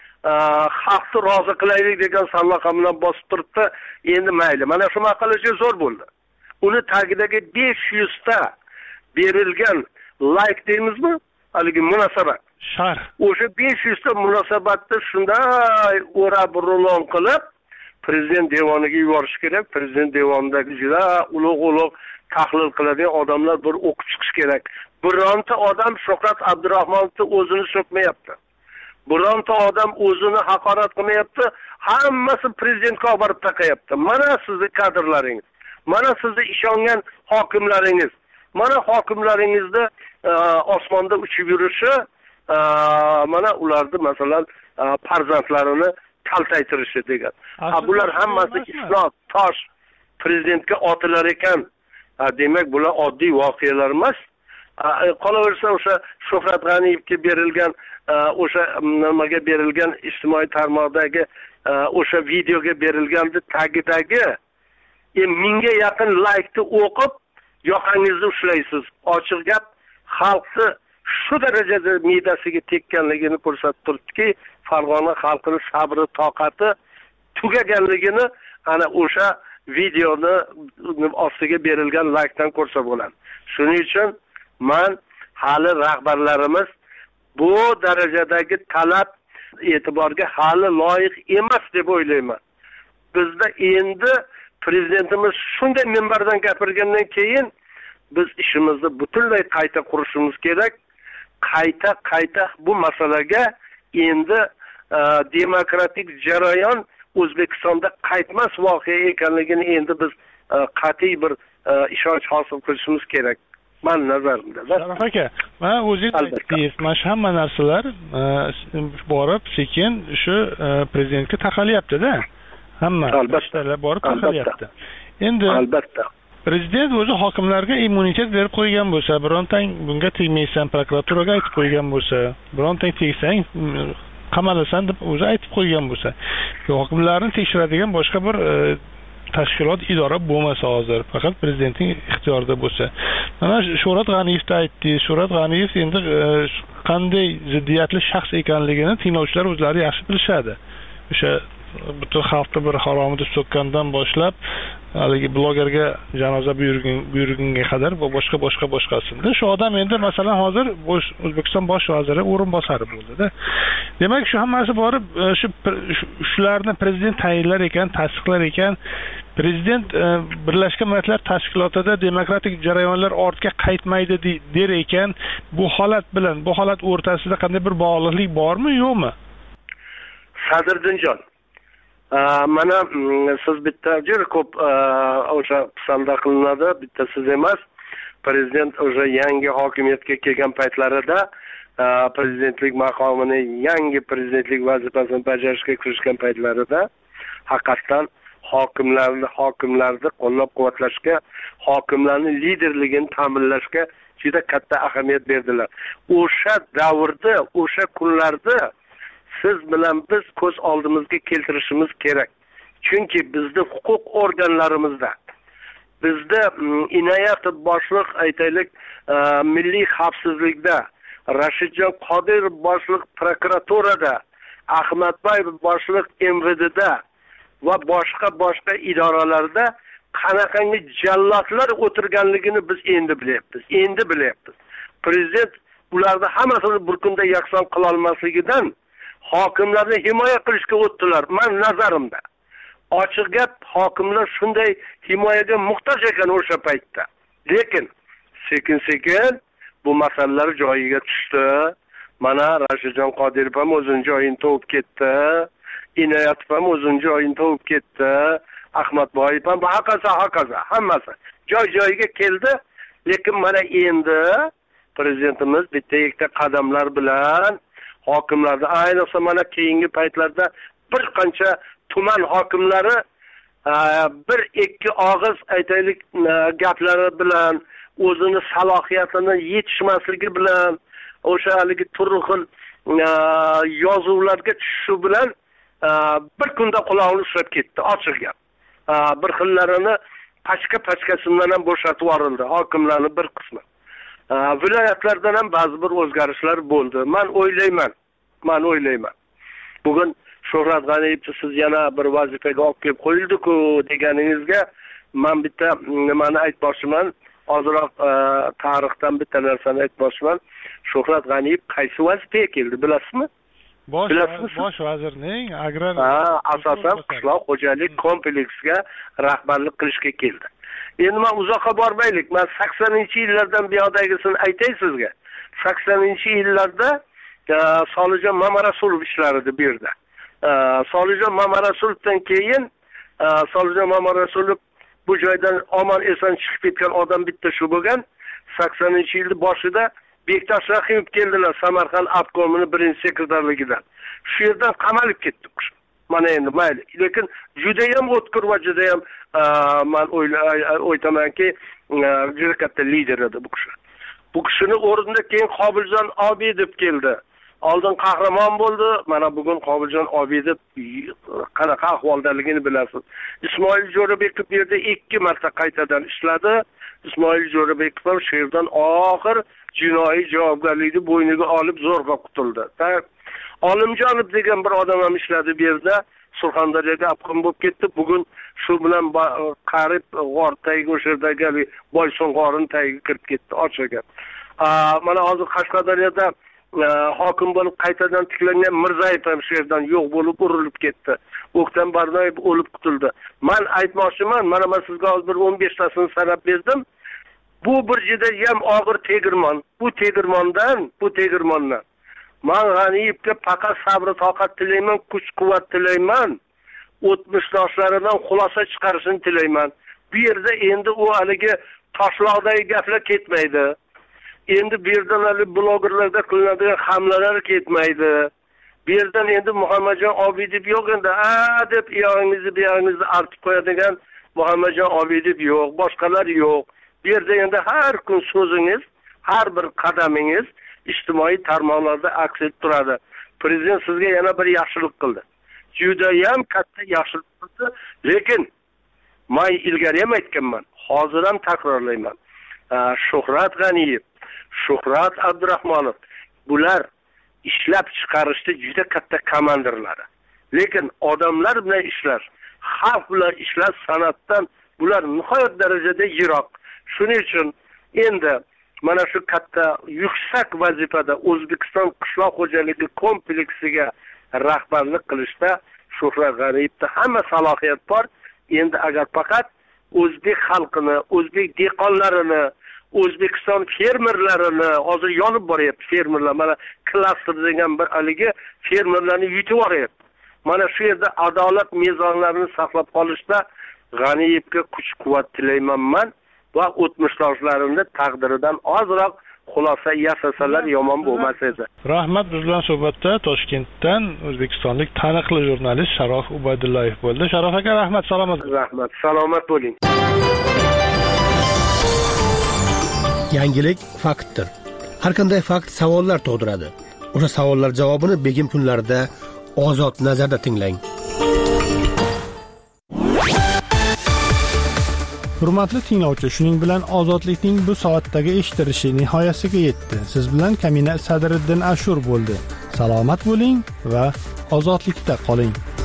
xalqni rozi qilaylik degan salloqa bilan bosib turibdi. Endi mayli, mana shu maqolaga zo'r bo'ldi. Uni tagidagi 500 ta berilgan like deymizmi? Haligi munosabat. Sharh. O'sha 500 ta munosabatni shunday o'rab rulon qilib prezident devoniga yuborish kerak. Prezident devonidagi juda ulug' tahlil qiladigan odamlar bir o'qib chiqish kerak. Bironta odam Shuhrat Abdurahmonovni o'zini so'kmayapti. Bironta odam o'zini haqorat qilmayapti. Hammasi prezidentga olib borib taqayapti. Mana sizning kadrlaringiz, mana sizning ishongan hokimlaringiz, mana hokimlaringizni osmonda uchib yurishi, mana ularni masalan farzandlarini kaltaytirishi degan. Bular hammasi isnod, tosh prezidentga otilar ekan. Demak, bular oddiy voqealar emas. Qolaversa o'sha Shuhrat G'aniyevga berilgan o'sha nimaga berilgan ijtimoiy tarmoqdagi o'sha videoga berilganda tagidagi mingga yaqin laykni o'qib yoqangizni ushlaysiz. Ochiq gap, xalqni shu darajada midasiga tekkanligini ko'rsatib turibdiki, Farg'ona xalqining sabri, toqati tugaganligini ana o'sha videoni ostiga berilgan laykdan ko'rsa bo'ladi. Shuning uchun men hali rahbarlarimiz bu darajadagi talab e'tiborga hali loyiq emas deb o'ylayman. Bizda endi prezidentimiz shunday minbardan gapirgandan keyin biz ishimizni butunlay qayta qurishimiz kerak. Qayta bu masalaga endi demokratik jarayon O'zbekistonda qaytmas voqea ekanligini endi biz qat'iy bir ishonch hosil qilishimiz kerak. Men nazarimda. Sharaf aka, mana o'zingiz aytdingiz, mana hamma narsalar borib sekin shu prezidentga taqalyapti-da. Hamma albatta borib taqalyapti. Endi albatta prezident o'zi hokimlarga immunitet berib qo'ygan bo'lsa, birontang bunga tegmaysan, prokuraturaga aytib qo'ygan bo'lsa, birontang tegsang qamalasan deb o'zi aytib qo'ygan bo'lsa, hokimlarni tekshiradigan boshqa bir tashkilot, idora bo'lmasa hozir, faqat prezidentning ixtiyorida bo'lsa. Mana Shuhrat G'aniyevni aytdi. Shuhrat G'aniyev endi qanday ziddiyatli shaxs ekanligini tinglovchilar o'zlari yaxshi bilishadi. O'sha butun xalqni bir haromi deb so'kkandan boshlab haligi blogerga janoza buyurgunga qadar va boshqasida shu odam endi masalan hozir O'zbekiston bosh vaziri o'rinbosari bo'ldi-da. Demak, shu hammasi borib shularni prezident tayinlar ekan, tasdiqlar ekan. Prezident Birlashgan Millatlar Tashkilotida demokratik jarayonlar ortga qaytmaydi der ekan. Bu holat o'rtasida qanday bir bog'liqlik bormi, yo'qmi? Sadriddinjon, mana siz bitta juda ko'p o'sha pisanda qilinadi, bitta siz emas. Prezident o'sha yangi hokimiyatga kelgan paytlarida prezidentlik maqomini, yangi prezidentlik vazifasini bajarishga kirishgan paytlarida haqiqatan hokimlarni qo'llab-quvvatlashga, hokimlarning liderligini ta'minlashga juda katta ahamiyat berdilar. O'sha davrda, o'sha kunlarda siz bilan biz ko'z oldimizga keltirishimiz kerak. Chunki bizda huquq organlarimizda, bizda inoyat boshliq aytaylik milliy xavfsizlikda, Rashidjon Qodirov boshliq prokuraturada, Ahmadboyev boshliq MVDda va boshqa idoralarda qanaqangi jallodlar o'tirganligini biz endi bilyapmiz. Prezident ularni hammasini bir kunda yakson qila olmasligidan hokimlarni himoya qilishga o'tdilar. Men nazarimda ochiq gap, hokimlar shunday himoyaga muhtoj ekan o'sha paytda. Lekin sekin bu masalalar joyiga tushdi. Mana Rashidjon Qodirov ham o'zining joyini topib ketdi. Inoyatov ham o'zining joyini topib ketdi. Ahmadboyev ham hokazo hammasi joyiga keldi. Lekin mana endi prezidentimiz bitta qadamlar bilan hokimlarni, ayniqsa mana keyingi paytlarda bir qancha tuman hokimlari bir-ikki og'iz aytaylik gaplari bilan, o'zini salohiyatini yetishmasligi bilan, o'sha haligi turli xil yozuvlarga tushishi bilan bir kunda qulog'ini ushlab ketdi, ochiq gap. Bir xillarini pachka-pachkasidan ham bo'shatib yuborildi hokimlarning bir qismi. Viloyatlardan ham ba'zi bir o'zgarishlar bo'ldi. Men o'ylayman. Bugun Shuhrat G'aniyevni siz yana bir vazifaga olib kelib qo'yildi-ku deganingizga men bitta nimani aytmoqchiman. Hozirroq tarixdan bitta narsani aytmoqchiman. Shuhrat G'aniyev qaysi vazifaga keldi, bilasizmi? Bosh vazirning agrar asosan qishloq xo'jalik kompleksiga rahbarlik qilishga keldi. Endi men uzoqqa bormaylik. Men 80-yillardan buyoqdagisini aytay sizga. 80-yillarda Solijon Mamarasulov ishlardi bu yerda. Solijon Mamarasulovdan keyin Solijon Mamarasulov bu joydan omon eson chiqib ketgan odam bitta shu bo'lgan. 80-yilning boshida Bektash Rahimov keldilar Samarqand obkomining birinchi sekretarligidan. Shu yerdan qamalib ketdi. Mana endi mayli. Lekin juda ham o'tkir va juda ham men o'ylaymanki juda katta lider edi bu kishi. Bu kishini o'rnida keyin Qobiljon Obidov keldi. Oldin qahramon bo'ldi. Mana bugun Qobiljon Obidov qanaqa ahvoldaligini bilasiz. Ismoil Jo'rabekov bu yerda 2 marta qaytadan ishladi. Ismoil Jo'rabekov shu yerdan oxir jinoiy javobgarlikni bo'yniga olib zo'rg'a qutuldi. Olimjonov degan bir odam ham ishladi bu yerda. Surxondaryoga obkom bo'lib ketdi. Bugun shu bilan qarib g'or tagiga o'sha yerdagi Boyson g'orining tagiga kirib ketdi, ochiq gap. Mana hozir Qashqadaryoda hokim bo'lib qaytadan tiklangan Mirzayev ham shu yerdan yo'q bo'lib urilib ketdi. O'ktam Barnoyev o'lib qutuldi. Men aytmoqchiman, mana men sizga hozir bir 15 tasini sanab berdim. Bu bir juda ham og'ir tegirmon. Bu tegirmondan men G'aniyevga faqat sabr toqat tilayman, kuch-quvvat tilayman. O'tmishdoshlaridan xulosa chiqarishini tilayman. Bu yerda endi u haligi toshloqdagi gaplar ketmaydi. Endi bu yerdan blogerlarda qilinadigan hamlalar ketmaydi. Bu yerdan endi Muhammadjon Obidov yo'q endi, deb iyog'ingizni artib qo'yadigan Muhammadjon Obidov yo'q, boshqalar yo'q. Bu yerda endi har kun so'zingiz, har bir qadamingiz ijtimoiy tarmoqlarda aks etib turadi. Prezident sizga yana bir yaxshilik qildi. Juda ham katta yaxshilik qildi, lekin men ilgari ham aytganman, hozir ham takrorlayman. Shuhrat G'aniyev, Shuhrat Abdurahmonov bular ishlab chiqarishda juda katta komandirlari. Lekin odamlar bilan ishlash, xalq bilan ishlash san'atdan bular nihoyat darajada yiroq. Shuning uchun endi mana shu katta yuksak vazifada O'zbekiston qishloq xo'jaligi kompleksiga rahbarlik qilishda Shuhrat G'aniyevda hamma salohiyat bor. Endi agar faqat o'zbek xalqini, o'zbek dehqonlarini, O'zbekiston fermerlarini hozir yonib boryapti fermerlar. Mana klaster degan bir haligi fermerlarni yutib yuboryapti. Mana shu yerda adolat mezonlarini saqlab qolishda G'aniyevga kuch-quvvat tilayman va o'tmishdoshlarimni taqdiridan ozroq xulosa yasasalar yomon bo'lmas edi. Rahmat, biz bilan suhbatda Toshkentdan o'zbekistonlik taniqli jurnalist Sharof Ubaydullayev bo'ldi. Sharof aka, rahmat, salomat. Rahmat, salomat bo'ling. Yangilik faktdir. Har qanday fakt savollar tug'diradi. O'sha savollar javobini begim kunlarida Ozod nazarda tinglang. Hurmatli tinglovchi, shuning bilan Ozodlikning bu soatdagi eshitilishi nihoyasiga yetdi. Siz bilan Kamina Sadriddin Ashur bo'ldi. Salomat bo'ling va ozodlikda qoling.